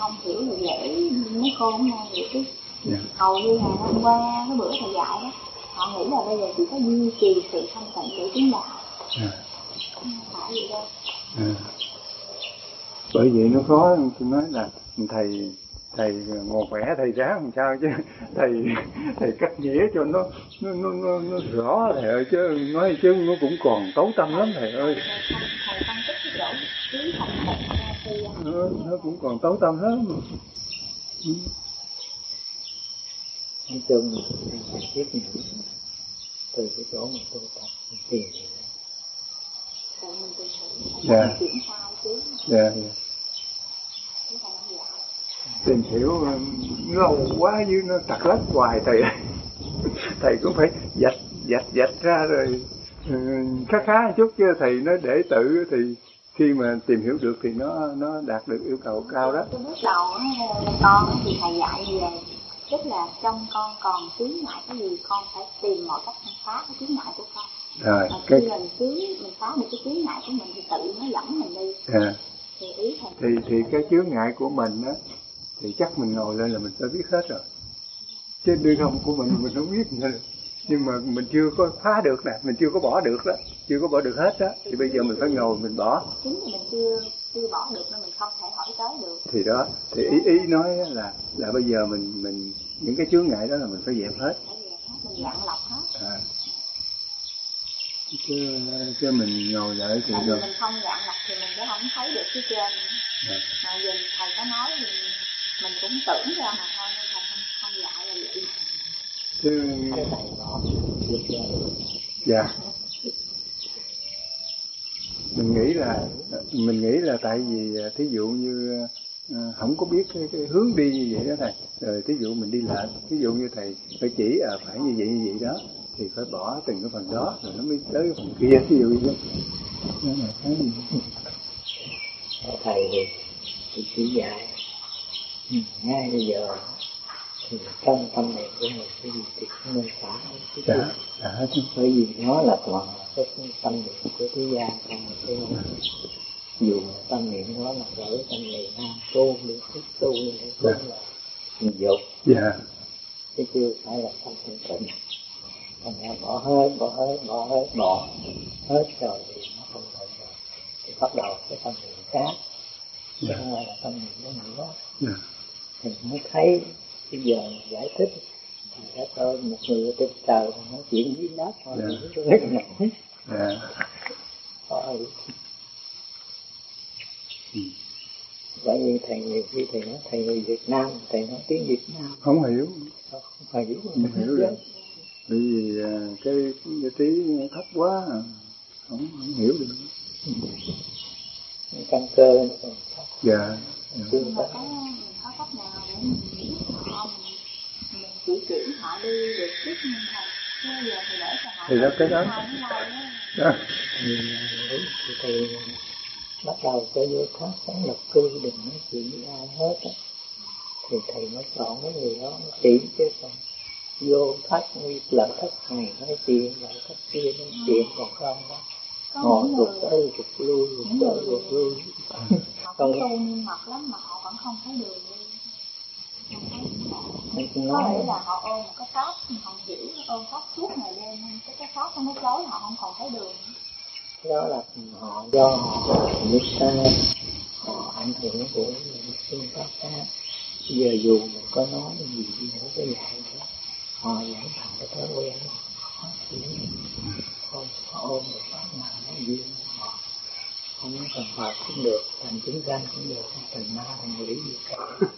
không hiểu được dễ mấy cô cũng nghe vậy chứ. Yeah. Hầu như ngày hôm qua cái bữa thầy dạy đó, họ nghĩ là bây giờ chỉ có duy trì sự thanh tịnh để chứng đạo. Yeah. Không phải vậy đâu. Yeah. Bởi vậy nó khó, tôi nói là thầy thầy ngồi khỏe thầy ráng làm sao chứ thầy thầy cắt nghĩa cho nó nó nó nó, nó rõ thầy ơi, chứ nói chứ nó cũng còn tấu tâm lắm thầy ơi. Thầy phân tích cái chỗ trí thành tịnh nó nó cũng còn tấu tâm lắm. Ừ. Nói chung là thầy biết nhiều từ cái chỗ mà tu tập mình tìm được. Dạ. Dạ. Tìm hiểu lâu quá chứ nó tặc lách hoài thầy. Thầy cũng phải dạch dạch dạch ra rồi khá khá chút, chứ thầy nói để tự thì khi mà tìm hiểu được thì nó nó đạt được yêu cầu cao đó. Tôi bước đầu con thì thầy dạy về tức là trong con còn chướng ngại cái gì con phải tìm mọi cách phá cái chướng ngại của con. Rồi, và cái... khi mình chướng mình phá được cái chướng ngại của mình thì tự nó dẫn mình đi. À. Thì ý thầy thì thì cái chướng ngại của mình á thì chắc mình ngồi lên là mình phải biết hết rồi, chứ đưa không của mình mình không biết nữa. Nhưng mà mình chưa có phá được nè, mình chưa có bỏ được đó, chưa có bỏ được hết đó, thì bây giờ mình phải ngồi mình bỏ. Chính vì mình chưa chưa bỏ được nên mình không thể hỏi tới được. Thì đó, thì ý ý nói là là bây giờ mình mình những cái chướng ngại đó là mình phải dẹp hết. Phải dẹp hết, mình dặn lọc hết. À. Chứ, chứ mình ngồi lại thì tại vì mình không dặn lọc thì mình sẽ không thấy được cái trên. À. Mà giờ thầy có nói thì mình cũng tưởng ra mà thôi, nên thầy không, không dạy là vậy. Chứ... Dạ. Mình nghĩ là mình nghĩ là tại vì thí dụ như uh, không có biết cái, cái hướng đi như vậy đó thầy, rồi thí dụ mình đi lệch, thí dụ như thầy phải chỉ à, phải như vậy như vậy đó thì phải bỏ từng cái phần đó rồi nó mới tới cái phần kia, thí dụ như thế. Thầy thì thì chỉ dạy ừ, ngay bây giờ thì trong tâm niệm của mình cái gì thì không nên xả cái gì. Dạ, bởi vì nó là toàn cái tâm niệm của thế gian không mà thế không. Dù tâm niệm đó là gửi tâm niệm nam tu được thích tu để tu là mình dục. Dạ. Chứ chưa phải là tâm thanh tịnh. Thành ra bỏ hết, bỏ hết, bỏ hết, bỏ hết rồi thì nó không thể rồi. Thì bắt đầu cái tâm niệm khác. Chứ không phải là tâm niệm đó nữa. Dạ. Thì mới thấy bây giờ giải thích thì các ơn một người ở trên trời nói chuyện với đất thôi. Dạ. Rất nổi. Dạ. Thôi. Ừ. Bởi vì thầy nhiều khi thầy nói thầy người Việt Nam, thầy nói tiếng Việt Nam không hiểu, không, không hiểu, không hiểu được. Bởi vì cái cái tí thấp quá, không không hiểu được. Ừ. Căn cơ nó còn thấp. Dạ. Nhưng mà có mình có cách nào để mình biết họ mình, mình chỉ chuyển họ đi được trước nhưng thầy chứ bây giờ thầy để cho họ thì đó cái đó đó thì thầy bắt đầu cho vô thoát sáng lập cư, đừng nói chuyện với ai hết á, thì thầy mới chọn cái người đó chỉ, chứ còn vô thất như lợi thất này nói chuyện, lợi thất kia nói chuyện, còn không đó ngồi rụt tới rụt lui, rụt tới rụt lui. Họ có tu niệm mật lắm mà họ vẫn không thấy đường đi. Có nghĩa là họ ôm một cái pháp mà họ hiểu, ôm pháp suốt ngày đêm, cái cái pháp nó chối họ không còn thấy đường. Đó là họ do họ biết sai, họ ảnh hưởng của những phương pháp khác. Giờ dù mình có nói gì đi nữa cái dạng đó, họ vẫn thành cái thói quen họ chuyển. Không, họ ôm được pháp nào nói duyên họ không cần Phật cũng được, thành chứng danh cũng được, thành ma thành quỷ gì cả.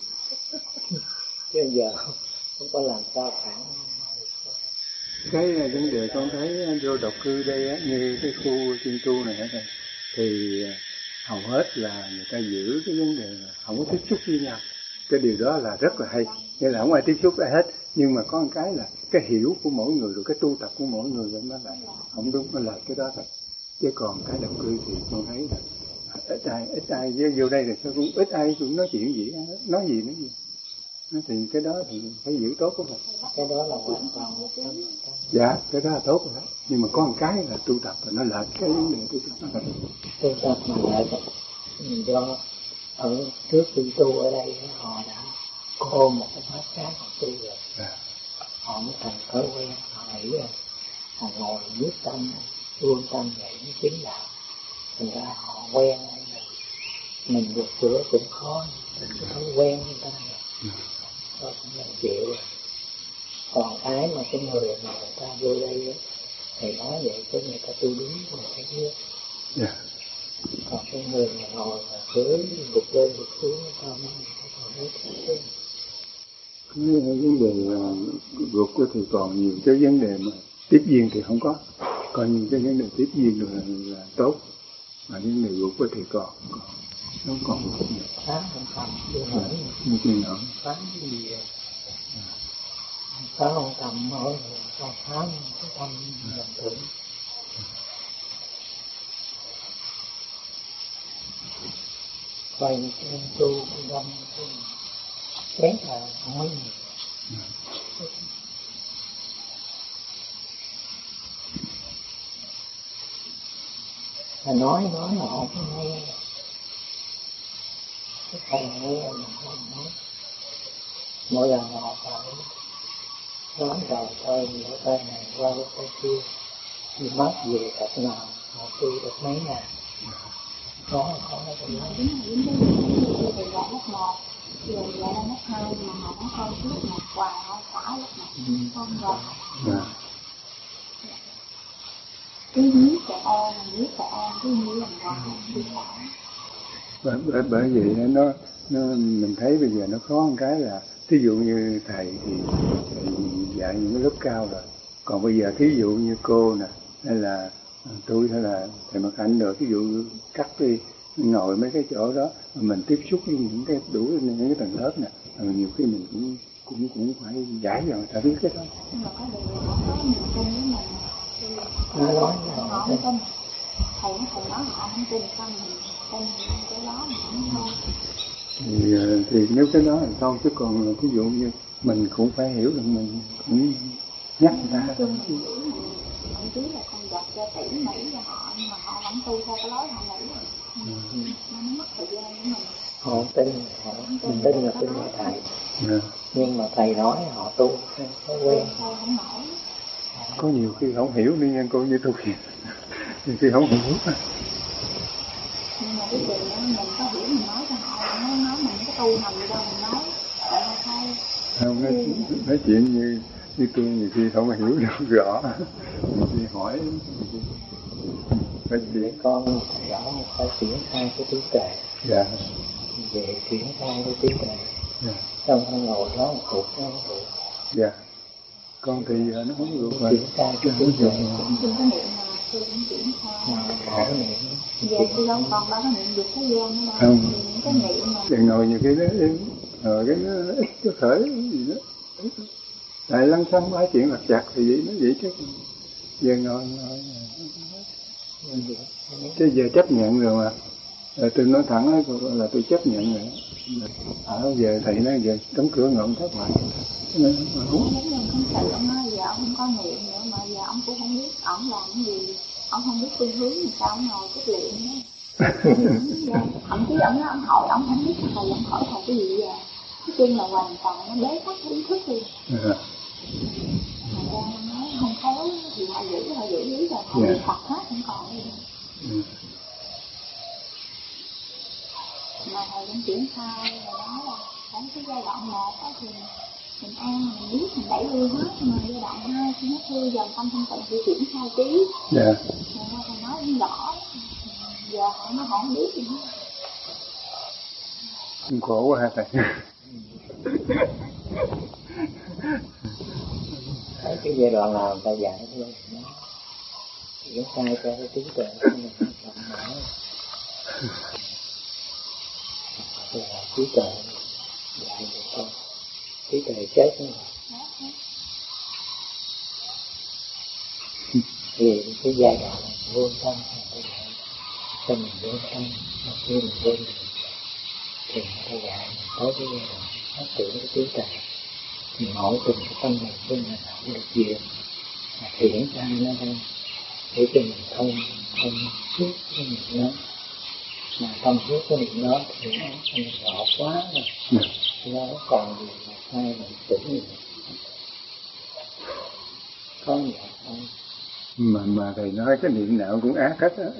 Chứ giờ không có làm sao phản. Cái vấn đề con thấy vô độc cư đây á, như cái khu chuyên tu này á, thì hầu hết là người ta giữ cái vấn đề là không có tiếp xúc với nhau. Cái điều đó là rất là hay, nghĩa là không ai tiếp xúc ai hết. Nhưng mà có một cái là cái hiểu của mỗi người rồi cái tu tập của mỗi người nó là không đúng, nó là cái đó thôi. Chứ còn cái độc cư thì con thấy là ít ai ít ai vô đây thì sao cũng ít ai cũng nói chuyện gì, nói gì nói gì. Thì cái đó thì phải giữ tốt của mình. Cái đó là hoàn toàn. Dạ, cái đó là tốt rồi đó. Nhưng mà có một cái là tu tập và nó lệch cái vấn đề tu tập nó là tu tập mà lệch do ở trước khi tu ở đây họ đã cô một cái pháp khác họ tu rồi, à. Họ mới thành thói quen, họ nghĩ là họ ngồi viết tâm, luôn tâm vậy mới chính đạo. Thành ra họ quen rồi, mình được sửa cũng khó, mình có thói quen người ta rồi, đó cũng là chịu rồi. Còn cái mà cái người mà người ta vô đây ấy, thì nói vậy cho người ta tu đúng rồi phải biết. Yeah. Còn cái người mà ngồi mà cưới gục lên gục xuống nó không còn hết cái vấn đề gục thì còn nhiều cái vấn đề mà tiếp viên thì không có, còn những cái vấn đề tiếp viên là, là tốt, mà những người gục thì còn còn nó còn một chút nữa. Phá không tầm chưa hỏi như chuyện nữa phá cái gì vậy? Phá không tầm hỏi sao phá cái tâm làm thử. Quay cái tu cái tâm cái chén là không mấy nhiều. Mà nói nói mà họ không nghe, cái thầy nghe mà không nói. Mỗi lần họ phải nói rồi thôi lỗ tai này qua lỗ tai kia, đi mất về cặp nào họ tu được mấy ngày. Có có cái gì đúng là đến cái gì thì dạy lớp một, rồi dạy lên lớp hai mà họ nói con cứ lớp một hoài họ xả lớp một không rồi. Cứ viết cái on, viết cái on, cứ như lần hoài đi xả. Bởi, bởi, bởi vì nó, nó mình thấy bây giờ nó khó một cái là thí dụ như thầy thì, thì dạy những cái lớp cao rồi, còn bây giờ thí dụ như cô nè hay là tôi hay là thầy Mạc Hạnh được, thí dụ cắt đi ngồi mấy cái chỗ đó mình tiếp xúc với những cái đủ những cái tầng lớp nè, nhiều khi mình cũng cũng cũng phải giải rồi ta biết cái đó. Nhưng mà có điều họ có niềm tin với mình, nó nói họ không tin, thầy nó thầy nói họ không tin, xong mình tin cái đó mà không thôi. Thì, thì nếu cái đó là thôi, chứ còn ví dụ như mình cũng phải hiểu rằng mình cũng nhắc người ta. Chung mình hiểu mình thậm chí là con dập cho tỉ mỉ cho họ, nhưng mà họ vẫn tu theo cái lối họ nghĩ rồi. Ừ. Nó mất thời gian của mình. Họ tin, họ mình tin là tin là thầy. Yeah. Nhưng mà thầy nói họ tu có quen. Không nổi. Có nhiều khi không hiểu nên nhân cô như tôi kìa. Nhiều khi không hiểu. Nhưng mà cái chuyện đó mình có hiểu mình nói cho họ, nói nói mình cái tu hành gì đâu mình nói, tại là thôi. Không, nói, nói chuyện như như tôi nhiều khi không hiểu được rõ, nhiều khi hỏi, phải chuyện con rõ phải chuyển khai cái trí tuệ. Dạ. Về chuyển khai cái trí tuệ. Dạ. Xong con ngồi đó một cuộc nó không được. Dạ. Con thì nó không được mà. Chuyển khai cái trí tuệ. Cũng không có niệm mà tôi cũng chuyển khai. Hỏi niệm. Dạ tôi đâu còn bao nhiêu niệm được thế gian nữa đâu. Không. Những cái niệm mà. Thì ngồi nhiều khi nó ngồi cái nó ít có khởi gì đó. Tại lăng xăng nói chuyện lặt chặt thì vậy nó vậy chứ. Giờ ngồi ngồi. Cái giờ chấp nhận rồi mà. Rồi tôi nói thẳng là tôi chấp nhận rồi. Ở giờ thầy nói giờ đóng cửa ngọn thất hoài. Giống như không tự ông nói giờ ông không có niệm nữa mà giờ ông cũng không biết ông làm cái gì. Ông không biết phương hướng thì sao ông ngồi chút luyện đó. Thậm chí ông nói ông hỏi ông không biết thầy ông hỏi thầy cái gì vậy. Nói chung là hoàn toàn nó bế tắc ý thức luôn. Mà đang nói không khéo thì họ giữ họ giữ lý rồi họ bị Phật hết không còn gì. Ừ. Mà thầy cũng chuyển khai rồi nói là đến cái giai đoạn một đó thì mình ăn mình biết mình đẩy lui hết, mà giai đoạn hai khi nó thư dần tâm thanh tịnh thì chuyển khai trí. Dạ. Yeah. Rồi thầy nói cũng rõ. Giờ họ nó không biết gì hết. Cũng khổ quá ha thầy. Thấy cái giai đoạn nào người ta dạy thôi nó chuyển khai cho cái trí tuệ của mình chậm rãi. Là trí tuệ dạy được con trí tuệ chết nữa. Vì cái giai đoạn vô tâm người ta dạy cho mình vô tâm, mà khi mình vô được thì người ta dạy mình tới cái giai đoạn phát triển cái trí tuệ. Thì mỗi từng cái tâm này khi mình không được duyên mà chuyển sang nó đây để cho mình thông thông suốt với mình nó mà tâm suốt cái niệm đó thì nó rõ quá rồi, nó còn gì mà hai mình tưởng gì có gì không. mà mà thầy nói cái niệm nào cũng ác hết á.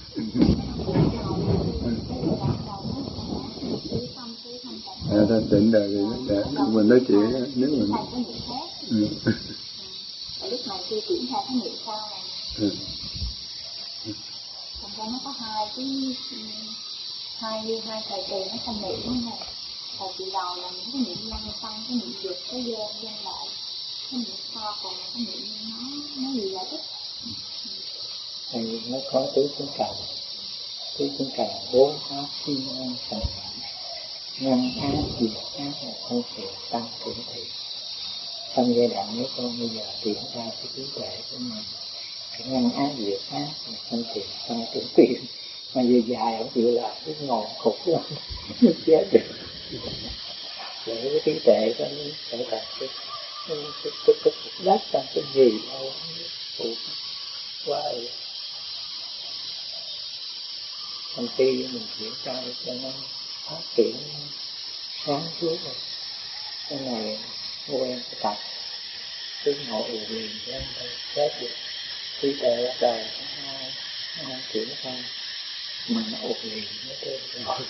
À, thanh tịnh rồi thì mình nói chuyện nếu mình ừ. lúc này khi chuyển khai cái niệm sau này ừ. thành ra nó có hai cái hai hai thời kỳ nó thành niệm đó này. Thời kỳ đầu là những cái niệm nhân xong cái niệm dục cái dân dân lại, cái niệm sau còn là cái niệm nó nó gì là thích. Thì nó có tứ chúng cầu, tứ chúng cầu bốn pháp thiên an thành ngăn ác diệt ác là không thể tăng trưởng thị. Trong giai đoạn mấy con bây giờ triển khai cái trí tuệ của mình, cái ngăn ác diệt ác là không thể tăng trưởng thị. Mà về dài không chịu làm cái ngồi khục lắm, chết được. Để cái trí tuệ đó trở thành cái cái cái cái cục đất trong cái gì đâu quá rồi. Trong khi mình triển khai cho nó phát triển sáng suốt rồi, cái này quen cái tập cứ ngồi liền cho anh ta chết được. Trí tuệ bắt đầu hai hai triển khai mà nó ột liền nó tới rồi.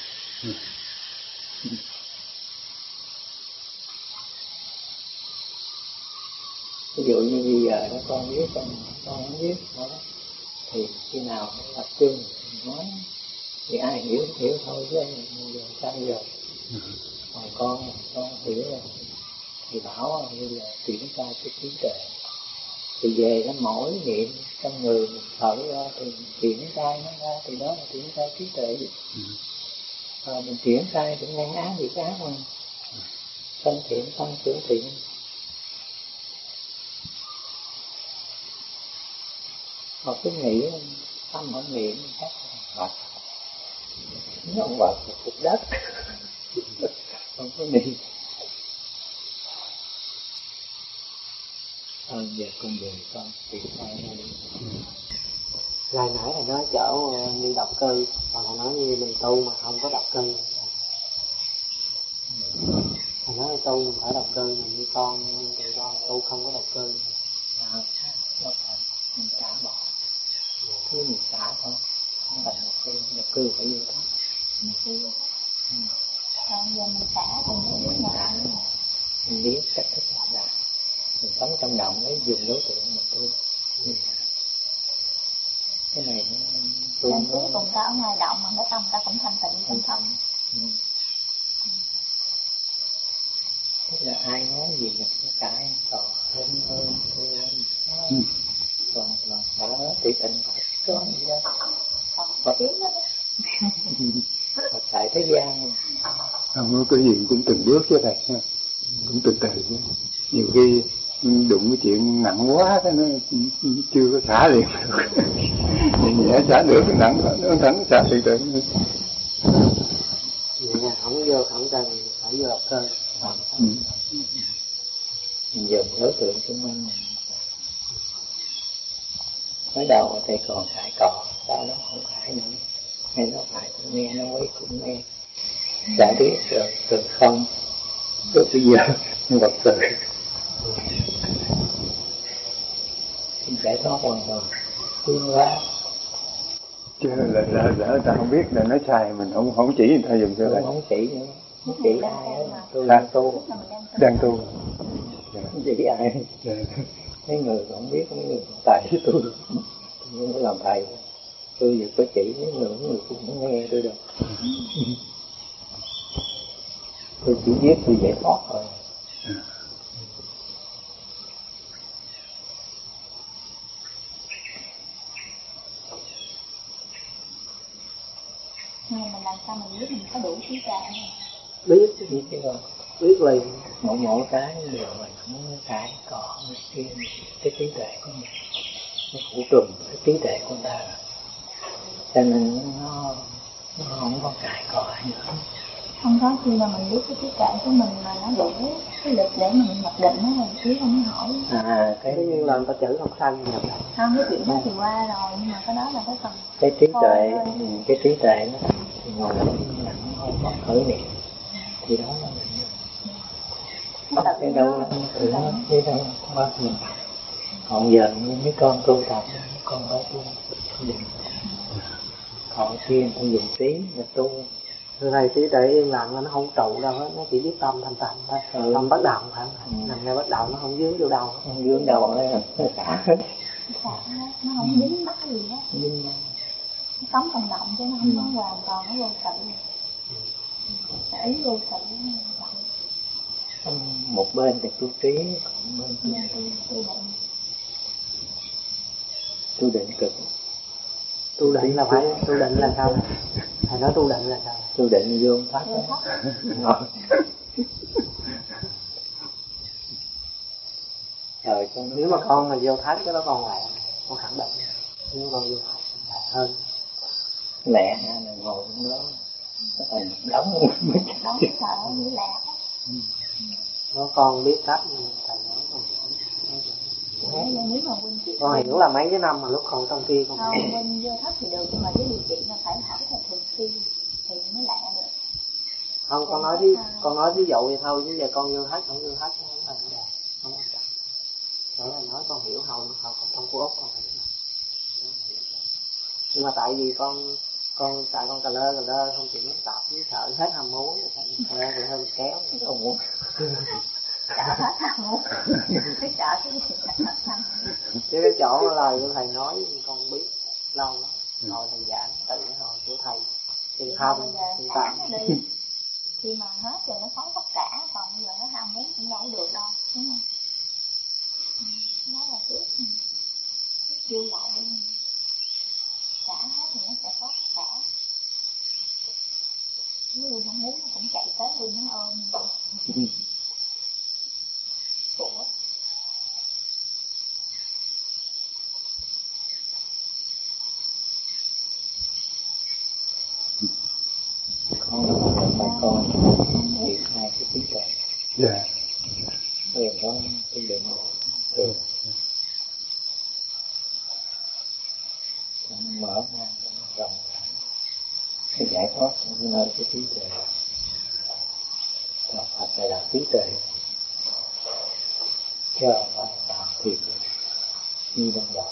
Ví dụ như bây giờ đó con biết con con không biết đó, thì khi nào nó lập chung nói thì ai hiểu hiểu thôi chứ giờ sao giờ. Còn con con hiểu rồi thì bảo bây giờ chuyển qua cái trí tuệ thì về nó mỗi niệm trong người mình thở ra thì mình chuyển khai nó ra thì đó là chuyển khai trí tuệ. Rồi mình chuyển khai thì ngăn ác gì ác mà sanh thiện tăng trưởng thiện. Họ cứ nghĩ tâm không niệm chắc là vật, nó không vật là cục đất, không có niệm. Thôi giờ con về con tìm khai ra đi. Lại nãy thầy nói chỗ như độc cư, còn thầy nói như mình tu mà không có độc cư. Thầy nói tu mình phải độc cư, mình như con, tụi con tu không có độc cư. À, đó phải mình xả bỏ. Cứ mình xả thôi, không phải độc cư, độc cư phải gì đó. Còn giờ mình xả thì mình biết là mình biết cách thức làm ra. Mình sống trong động lấy dùng đối tượng mình tu. Cái này nó nên cuối cùng ta ở ngoài động mà cái tâm ta cũng thanh tịnh trong tâm. Ừ. Tức là ai nói gì mình cũng cãi còn hơn hơn hơn hơn. Còn còn đã nói tự tịnh có gì đâu. Phật Phật tại thế gian không có gì cũng từng bước chứ thầy, cũng từ từ chứ. Nhiều khi đụng cái chuyện nặng quá nó chưa có xả liền nhẹ nhẹ xả được, cái nặng nó thẳng xả từ từ. Vậy là không vô không cần phải vô độc cư. Ừ. Mình dùng đối tượng xung quanh mình. Mới đầu thì còn khải cọ, sau đó không khải nữa. Hay nó phải cũng nghe, nó quấy cũng nghe. Đã biết rồi, từ không. Tới bây giờ, nó vật từ. Mình giải thoát hoàn toàn. Tương hóa. Chứ là lỡ lỡ ta không biết là nó sai, mình không không chỉ người ta dùng cho thầy. Không chỉ nữa. Không chỉ ai hết. Tôi đang tu. Đang tu. Không chỉ ai. Mấy người không biết, mấy người tại tôi nhưng có làm thầy. Tôi vừa có chỉ mấy người, mấy người cũng không nghe tôi đâu. Tôi chỉ biết tôi giải thoát thôi. Nhưng mà làm sao mình biết mình có đủ trí tuệ không? Biết chứ, Biết chứ không? biết liền. Mỗi mỗi cái đều mình không cái cỏ cái kia, cái trí tuệ của mình nó phủ trùm cái trí tuệ của ta, cho nên nó nó không có cãi cọ nữa. Không có khi mà mình biết cái trí tuệ của mình mà nó đủ cái lực để mình mặc định nó rồi chứ không có hỏi. À cái Thế nhưng là người ta chữ học sanh nhập lại. Không, cái chuyện đó thì qua rồi, nhưng mà cái đó là cái phần cái trí tuệ, cái trí tuệ nó thì ngồi lại nặng không có khởi niệm thì đó là mình cái đâu tự nó cái đâu không bao mình còn giờ như mấy con tu tập mấy con phải tu dùng còn kia phải dùng trí mà tu từ thầy trí tuệ yên lặng nó không trụ đâu hết, nó chỉ biết tâm thành tịnh thôi, ừ. Tâm bất động phải không? Ừ. Nằm ngay bất động nó không dướng vô đầu, không dướng đầu nó xả hết, nó không dính mắc gì hết, nó cấm vận động chứ nó không có hoàn toàn nó vô tự, ý vô tự. Một bên thì tu trí, còn bên tu tu định. Tu định cực. Tu định là phải tu định là sao này? Thầy nói tu định là sao? Tu định vô thoát. Ngồi. Rồi nếu mà con mà vô thoát cái đó con lẹ, con khẳng định. Nếu mà con vô thoát lẹ hơn. Lẹ ha là ngồi đó nó thành đóng mới đóng sợ như lẹ. Nó con biết cách thầy nói con con hiểu là mấy cái năm mà lúc còn trong kia con không bên vô thấp thì được, nhưng mà cái điều kiện là phải hỏi thầy thường xuyên thì mới lẹ được. Không, con nói ví con nói ví dụ vậy thôi, chứ giờ con vô thấp không vô thấp không phải vấn đề, không quan trọng. Đó là nói con hiểu hầu hầu con trong của ốc con hiểu mà. Nhưng mà tại vì con con tại con cà lơ cà lơ không chịu tập với sợ hết ham muốn rồi cà lơ cà lơ mình kéo không muốn. Sợ hết ham muốn. Cái sợ cái gì hết ham muốn. Chứ cái chỗ lời của thầy nói con biết lâu lắm. Hồi thầy giảng tự cái hồi của thầy thì không thì tạm đi. Khi mà hết rồi nó có tất cả, còn bây giờ nó ham muốn cũng đâu được đâu, đúng không? Đó là ước dư lại trả hết thì nó sẽ có tất cả. Nếu luôn không muốn nó cũng chạy tới luôn nó ôm. Ủa? Con là một bài con thì hai cái trí tuệ. Dạ. Rồi đó tôi định thường mở ra rộng cái giải thoát của nơi cái trí tuệ. Và Phật này là trí tuệ chứ không phải làm thiệt như ban đầu.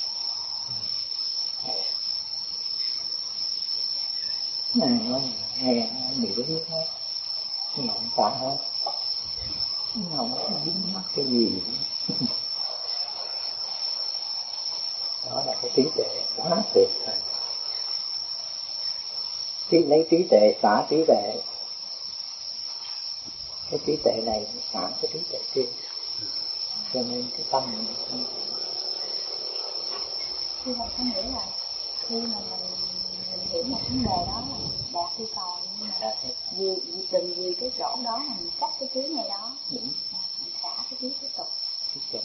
Này nói nghe bị cái biết hết, nhưng không phải hết, không có dính mắc cái gì. Đó là cái trí tuệ quá tuyệt vời. Trí lấy trí tuệ xả trí tuệ, cái trí tuệ này xả cái trí tuệ kia, cho nên cái tâm mình không. Khi mà có nghĩa là khi mà mình mình hiểu một vấn đề đó là đạt yêu cầu, nhưng mà vì đừng vì cái chỗ đó mà mình cắt cái trí này đó. Đúng. Mình xả cái trí tiếp tục. Tiếp tục.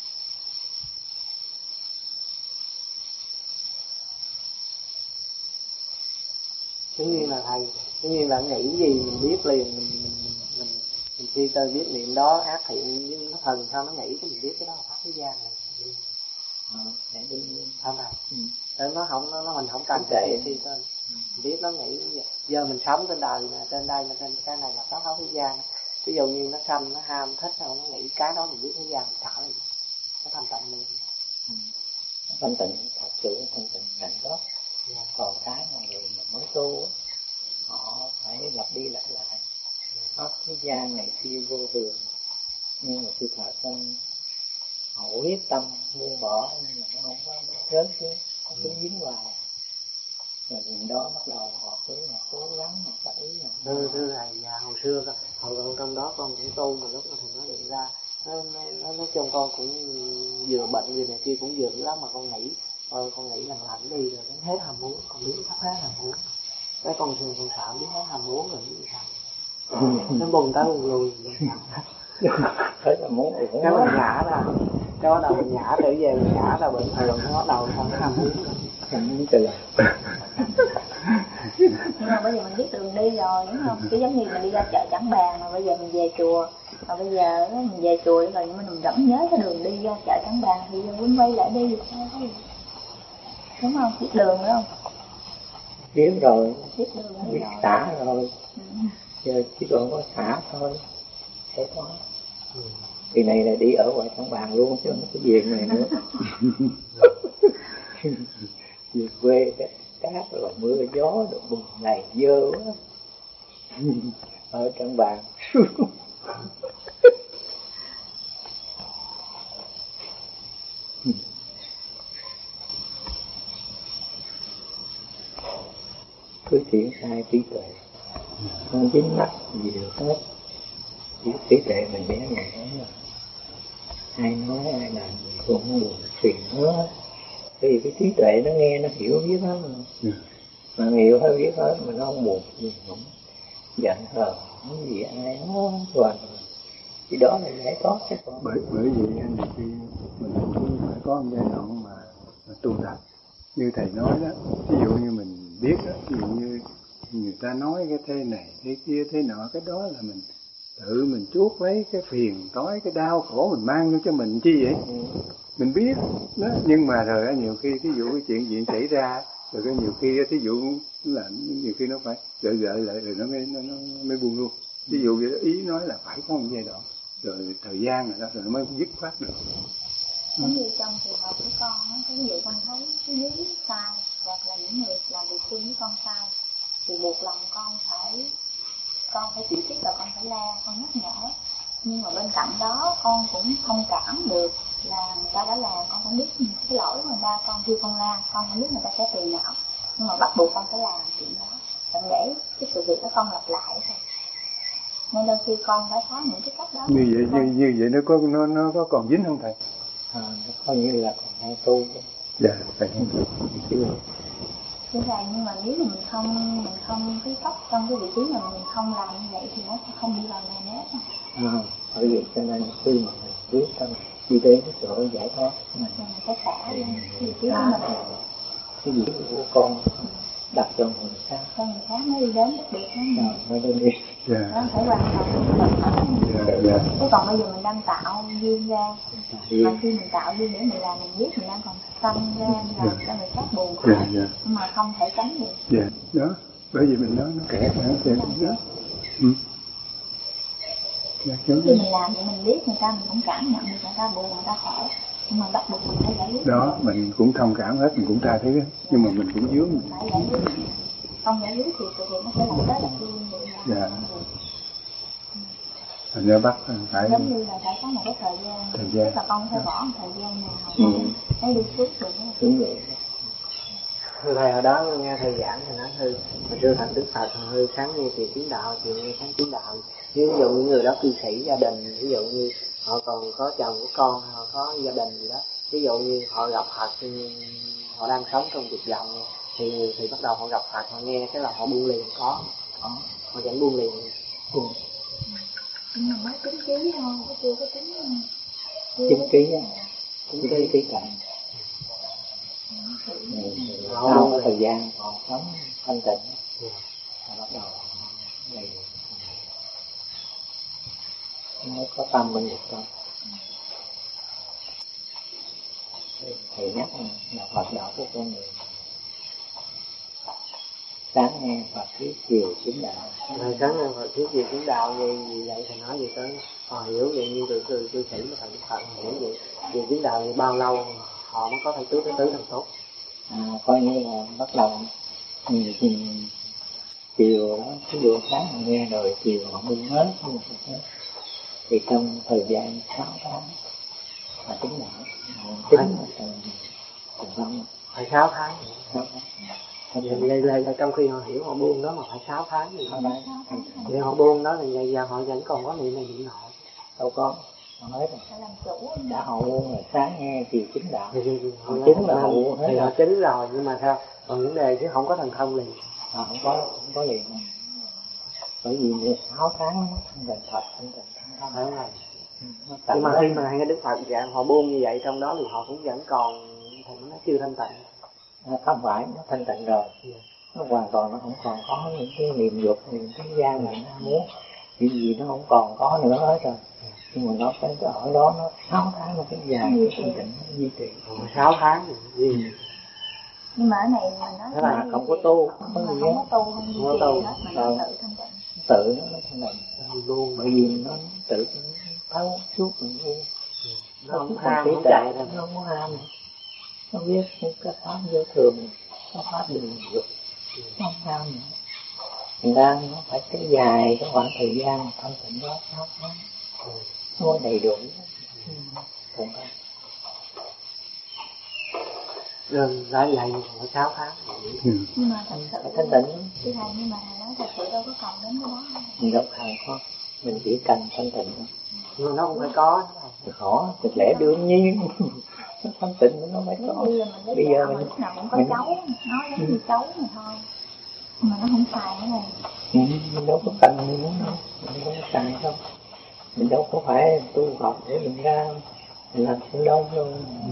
Tất nhiên là thầy, tất nhiên là nghĩ gì mình biết liền, mình mình mình mình khi tôi biết niệm đó ác thiện nhưng nó thần sao nó nghĩ cái mình biết cái đó là pháp thế gian này. Ờ, để đi không phải. Ừ. Để nó không nó mình không cần cái gì thôi. Ừ. Biết nó nghĩ giờ mình sống trên đời này, trên đây trên cái này là pháp pháp thế gian. Ví dụ như nó sanh nó ham thích nó nghĩ cái đó mình biết thế gian mình thở liền. Nó thành tịnh liền. Ừ. Thanh tịnh thật sự thanh tịnh cảnh đó. Yeah. Còn cái mà người mà mới tu họ phải lặp đi lặp lại. Pháp thế gian này siêu vô thường, nhưng mà sự thật rằng họ quyết tâm buông bỏ nhưng mà nó không có rớt chứ, nó cứ dính hoài. Rồi nhìn đó bắt đầu họ cứ là cố gắng mà phải ý là thưa thưa thầy già hồi xưa hồi con trong đó con cũng tu mà lúc mà thầy nói điện ra nó nó nói chung con cũng vừa bệnh gì này kia cũng dữ lắm mà con nghĩ rồi con nghĩ lần lạnh đi rồi đến hết ham muốn, con biết sắp hết ham muốn cái con thường con sợ biết hết ham muốn rồi biết sao nó bùng tới bùng lùi thế là muốn uổng cái mình ngã ra cái bắt đầu mình ngã trở về mình ngã ra bình thường nó bắt đầu không ham muốn ham muốn từ nhưng mà bây giờ mình biết đường đi rồi đúng không? Cái giống như mình đi ra chợ Trảng Bàng mà bây giờ mình về chùa, mà bây giờ mình về chùa rồi nhưng mà mình vẫn nhớ cái đường đi ra chợ Trảng Bàng thì quên quay lại đi được sao có gì, đúng không? Biết đường đúng không? biết rồi, biết đường biết rồi. xả rồi, Ừ. giờ chỉ còn có xả thôi, thế thôi. Kỳ này là đi ở ngoài trong bàn luôn chứ không có về này nữa. Về quê đất cát rồi mưa gió rồi bùn này dơ quá. Ở trong bàn. Cứ triển khai trí tuệ, không dính mắc gì được hết. Chỉ trí tuệ mình bé nhẹ mà. Ai nói ai làm gì cũng không buồn phiền hết. Vì cái trí tuệ nó nghe nó hiểu biết hết mà. Yeah. Mà hiểu hay biết hết mà nó không buồn gì, không giận hờn, không gì ai hết hoàn. Thì đó là giải thoát chứ còn. Bởi bởi vì anh khi mình cũng phải có một giai đoạn mà, mà tu tập. Như thầy nói đó, ví dụ như mình biết đó, ví dụ như người ta nói cái thế này, thế kia, thế nọ, cái đó là mình tự mình chuốc lấy cái phiền toái, cái đau khổ mình mang vô cho mình chi vậy? Ừ. Mình biết đó, nhưng mà rồi nhiều khi ví dụ cái chuyện chuyện xảy ra, rồi cái nhiều khi ví dụ là nhiều khi nó phải đợi đợi lại rồi nó mới nó, nó mới buông luôn. Ví dụ vậy ý nói là phải có một giai đoạn, rồi thời gian rồi đó rồi nó mới dứt khoát được. Giống như trong trường hợp của con á, ví dụ con thấy cái dưới sai hoặc là những người làm việc chung với con sai, thì buộc lòng con phải con phải chỉ trích và con phải la, con nhắc nhở. Nhưng mà bên cạnh đó con cũng thông cảm được là người ta đã làm, con cũng biết cái lỗi của người ta, con khi con la con cũng biết người ta sẽ phiền não, nhưng mà bắt buộc con phải làm chuyện đó để để cái sự việc đó không lặp lại thôi. Nên đôi khi con phải có những cái cách đó. Như vậy như, như vậy nó có nó nó có còn dính không thầy? À, nó có nghĩa là còn đang tu. Dạ, phải không? Thế này, nhưng mà nếu mà mình không mình không cái cách trong cái vị trí mà mình không làm như vậy thì nó sẽ không đi vào nề nếp. À, bởi vậy cho nên khi mà mình quyết tâm đi đến cái chỗ giải thoát mình phải xả lên vị trí của mình. Cái gì của con đặt cho người khác, cho người khác mới đi đến được nó à, mới đến đi. Yeah. Nó phải hoàn toàn yeah, yeah. Chứ còn bây giờ mình đang tạo duyên ra, mà khi mình tạo duyên để mình làm, mình biết mình đang còn sanh ra làm yeah. cho người khác buồn khổ, yeah, yeah. nhưng mà không thể tránh được. Dạ, yeah. Đó, bởi vì mình nói nó kẹt nó kẹt đó. Ừ. Khi mình làm thì mình biết người ta, mình cũng cảm nhận được người ta buồn, người ta khổ, nhưng mà bắt buộc mình phải giải quyết. Đó, mình cũng thông cảm hết, mình cũng tha thứ hết, nhưng mà mình cũng dướng. Mình phải giải quyết. Không giải quyết thì sự việc nó sẽ lại tới là duyên vậy. Dạ. Thành ra bắt phải giống như là phải có một cái thời gian, thời gian. Tức là con phải bỏ một thời gian nào ừ. mới đi suốt được. Đúng vậy. Thưa thầy, hồi đó nghe thầy giảng thì nói thư hồi xưa thành Đức Phật hơi sáng nghe chuyện tiếng đạo, chuyện nghe sáng tiếng đạo. Ví dụ những người đó cư sĩ gia đình, ví dụ như họ còn có chồng có con, họ có gia đình gì đó, ví dụ như họ gặp Phật, họ đang sống trong tuyệt vọng thì thì bắt đầu họ gặp Phật, họ nghe cái là họ buông liền, có họ, họ vẫn buông liền. Ừ. Nhưng mà mới tính ký thôi, chưa có tính tính ký á, tính ký ký cạnh. Họ không có thời gian, họ sống thanh tịnh, họ bắt đầu này mới có tâm minh được con. Thầy nhắc là Phật đạo của con người, sáng nghe Phật thuyết, chiều chứng đạo. Thầy sáng nghe Phật thuyết chiều chứng đạo vậy gì vậy thầy nói gì tới họ hiểu vậy, như từ từ cư sĩ mà thầy Phật hiểu vậy, chiều chứng đạo thì bao lâu họ mới có thể tứ tới tứ thành tốt? À, coi như là bắt đầu chiều đó, cái buổi sáng họ nghe rồi chiều họ buông hết, thì trong thời gian sáu tháng là chứng đạo, chứng là thành công. Phải sáu tháng. Vậy là, là trong khi họ hiểu họ buông đó mà phải sáu tháng gì? Vậy họ buông đó thì bây giờ họ vẫn còn có niệm này niệm nọ. Đâu có, họ nói rồi. Đã họ buông là sáng nghe thì chứng đạo. Họ chứng là họ buông hết. Thì họ chứng rồi, nhưng mà sao? Còn vấn đề chứ không có thần thông liền. À, không có, không có liền. Bởi vì sáu tháng thanh tịnh Phật, thanh tịnh không phải là. Nhưng mà khi mà nghe Đức Phật dạng họ buông như vậy, trong đó thì họ cũng vẫn còn, thì nó chưa thanh tịnh. À, không phải, nó thanh tịnh rồi. Yeah. Nó hoàn toàn nó không còn có những cái niềm dục, những cái gian mà nó muốn, chuyện gì nó không còn có nữa hết rồi. Yeah. Nhưng mà nó phải ở đó nó sáu tháng nó cái dài cái thanh tịnh nó duy trì. sáu tháng gì? Nhưng mà ở này mình nói thế là không có tu, không có gì, không có tu, không có tu, hết mà nó tự thanh tịnh. tự nó thanh tịnh luôn, bởi vì nó tự thấu suốt mình luôn, nó không ham không chạy đâu, nó không ham, nó biết cái pháp vô thường, nó pháp đường dục, nó không ham nữa. Thành ra nó phải kéo dài cái khoảng thời gian thanh tịnh đó sáu tháng, nó đầy đủ. Thành ra rồi lại lại mỗi sáu tháng. Nhưng mà thật sự thanh tịnh, chứ thầy, nhưng mà thầy nói thật sự đâu có cần đến cái đó không? mình đâu cần không, mình chỉ cần thanh tịnh thôi. Nhưng mà nó không phải có. Khó, thực lẽ đương nhiên nó thanh tịnh nó mới có. Bây giờ mình lúc nào cũng có mình... cháu, nói giống như cháu mà thôi, mà nó không xài nữa này. Ừ, mình đâu có cần gì nữa đâu, mình đâu có xài đâu, mình đâu có phải tu học để mình ra mình làm sự đâu đâu.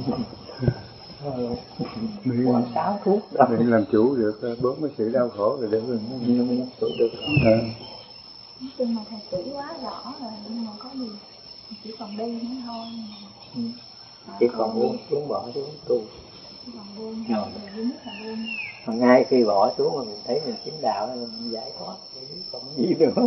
Quảng cáo thuốc đâu. Mình làm chủ được bốn cái sự đau khổ rồi để mình mình làm chủ được rồi. À. Nói chung là thầy chỉ quá rõ rồi, nhưng mà có gì chỉ còn đi nữa thôi. Ừ. Chỉ còn buông xuống bỏ xuống tu. Chỉ còn buông, rồi duy nhất là buông. Còn ngay khi bỏ xuống mà mình thấy mình chính đạo là mình giải thoát, còn gì nữa.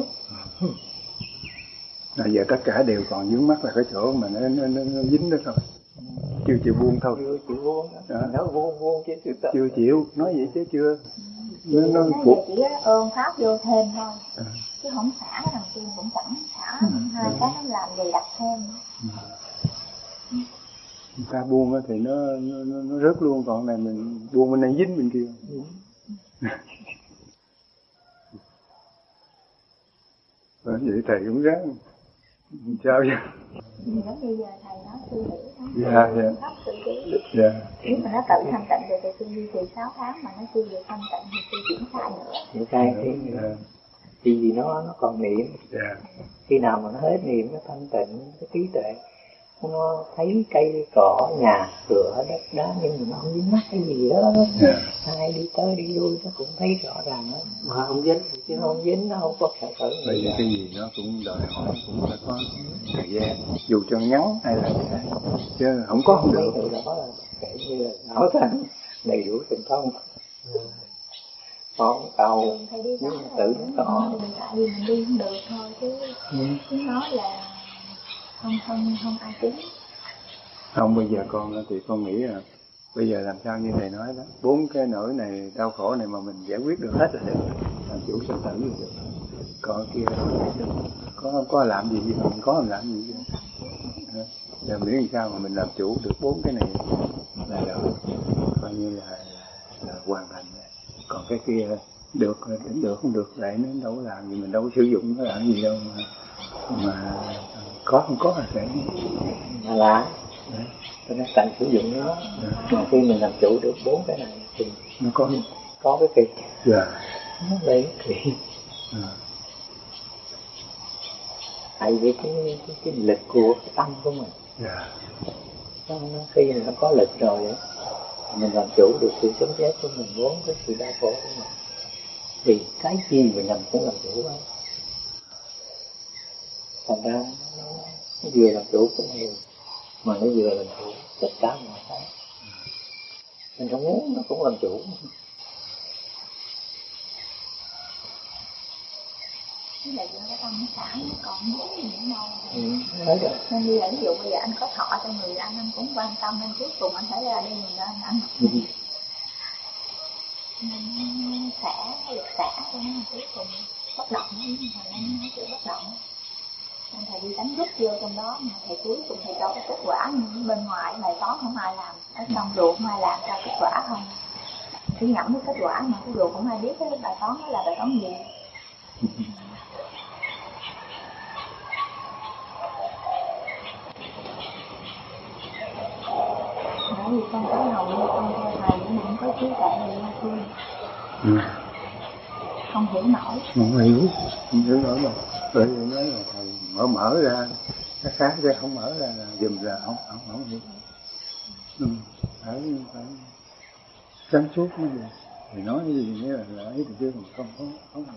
À, giờ tất cả đều còn vướng mắc là cái chỗ mà nó, nó, nó, nó dính đó thôi, chưa chịu buông thôi. Chưa chịu buông đó. À. Nó buông buông chứ chưa tự. Chưa chịu, nói vậy chứ chưa. Nó, nó, nó phụ... chỉ ơn pháp vô thêm thôi, à. Chứ không xả cái thằng kia cũng chẳng xả, ừ. Hai cái nó làm dày đặc thêm. Ừ. Người ta buông thì nó, nó, nó rớt luôn, còn này mình buông bên này dính bên kia. Ừ. Bởi vậy thầy cũng ráng sao vậy? Vì đó bây giờ thầy nói tư hiểu đó. Dạ, dạ. Pháp tự trí. Dạ. Nếu mà nó tự thanh tịnh rồi thì tôi duy trì sáu tháng mà nó chưa được thanh tịnh thì tôi chuyển sai nữa. Chuyển sai thì dạ. Thì vì nó nó còn niệm. Dạ. Khi nào mà nó hết niệm nó thanh tịnh cái trí tuệ, nó thấy cây cỏ nhà cửa đất đá nhưng mà nó không dính mắc cái gì đó. Yeah. Ai đi tới đi lui nó cũng thấy rõ ràng đó. Mà không dính chứ không dính, nó không có sợ sợ gì. Bởi vì cái gì nó cũng đòi hỏi cũng phải có thời gian, dù cho ngắn hay là dài, chứ không có không được. Người đó là kể như là nói rằng đầy đủ tình thông. Con cầu nhưng tự nó có. Tại vì mình đi không được thôi chứ. Ừ. Chứ nói là không không không ai tính. Không, bây giờ con thì con nghĩ là bây giờ làm sao như thầy nói đó, bốn cái nỗi này đau khổ này mà mình giải quyết được hết là được, làm chủ sanh tử là được. Còn kia có không có làm gì gì mà mình có làm gì vậy? Giờ miễn làm sao mà mình làm chủ được bốn cái này là được, coi như là, là, là hoàn thành. Còn cái kia được đến được không được lại nó đâu có làm gì, mình đâu có sử dụng nó làm gì đâu mà mà có không có là sẽ là lạ. Cho nên cần sử dụng nó. Mà khi mình làm chủ được bốn cái này thì nó có có cái kỳ. Dạ. Nó lấy kỳ. À. Tại vì cái, cái cái lực của cái tâm của mình. Dạ. Nó, nó khi nó có lực rồi đó, mình làm chủ được sự chống chết của mình, vốn cái sự đau khổ của mình, thì cái gì mình làm cũng làm chủ đó. Thành ra nó, nó vừa làm chủ của mình mà nó vừa làm chủ tất cả mọi cái. Mình không muốn nó cũng làm chủ. Với lại do cái tâm nó xả nó còn muốn gì nữa đâu. Ừ, nói rồi. Nên như là ví dụ bây giờ anh có thọ cho người anh, anh cũng quan tâm, nên cuối cùng anh phải ra đi mình lên anh. Ừ. Nên nó xả, được xả cho nó cuối cùng bất động, hồi nãy nói chuyện bất động. Nên thầy đi đánh rút vô trong đó, mà thầy cuối cùng thầy cho cái kết quả nhưng bên ngoài bài toán không ai làm, ở trong ruột không ai làm ra kết quả không. Cứ nhẩm cái kết quả mà cái ruột không ai biết cái bài toán đó là bài toán gì. Bởi vì con có hầu như con theo thầy nhưng không có trí tuệ gì hết trơn. Ừ. Không hiểu nổi. Không hiểu, không hiểu nổi mà. Bởi vì nói là thầy mở mở ra, cái khác ra không mở ra là dùm là không không không hiểu. Ừ. Phải phải sáng suốt mới được. Thì nói gì nghĩa là là ấy thì chứ không không không.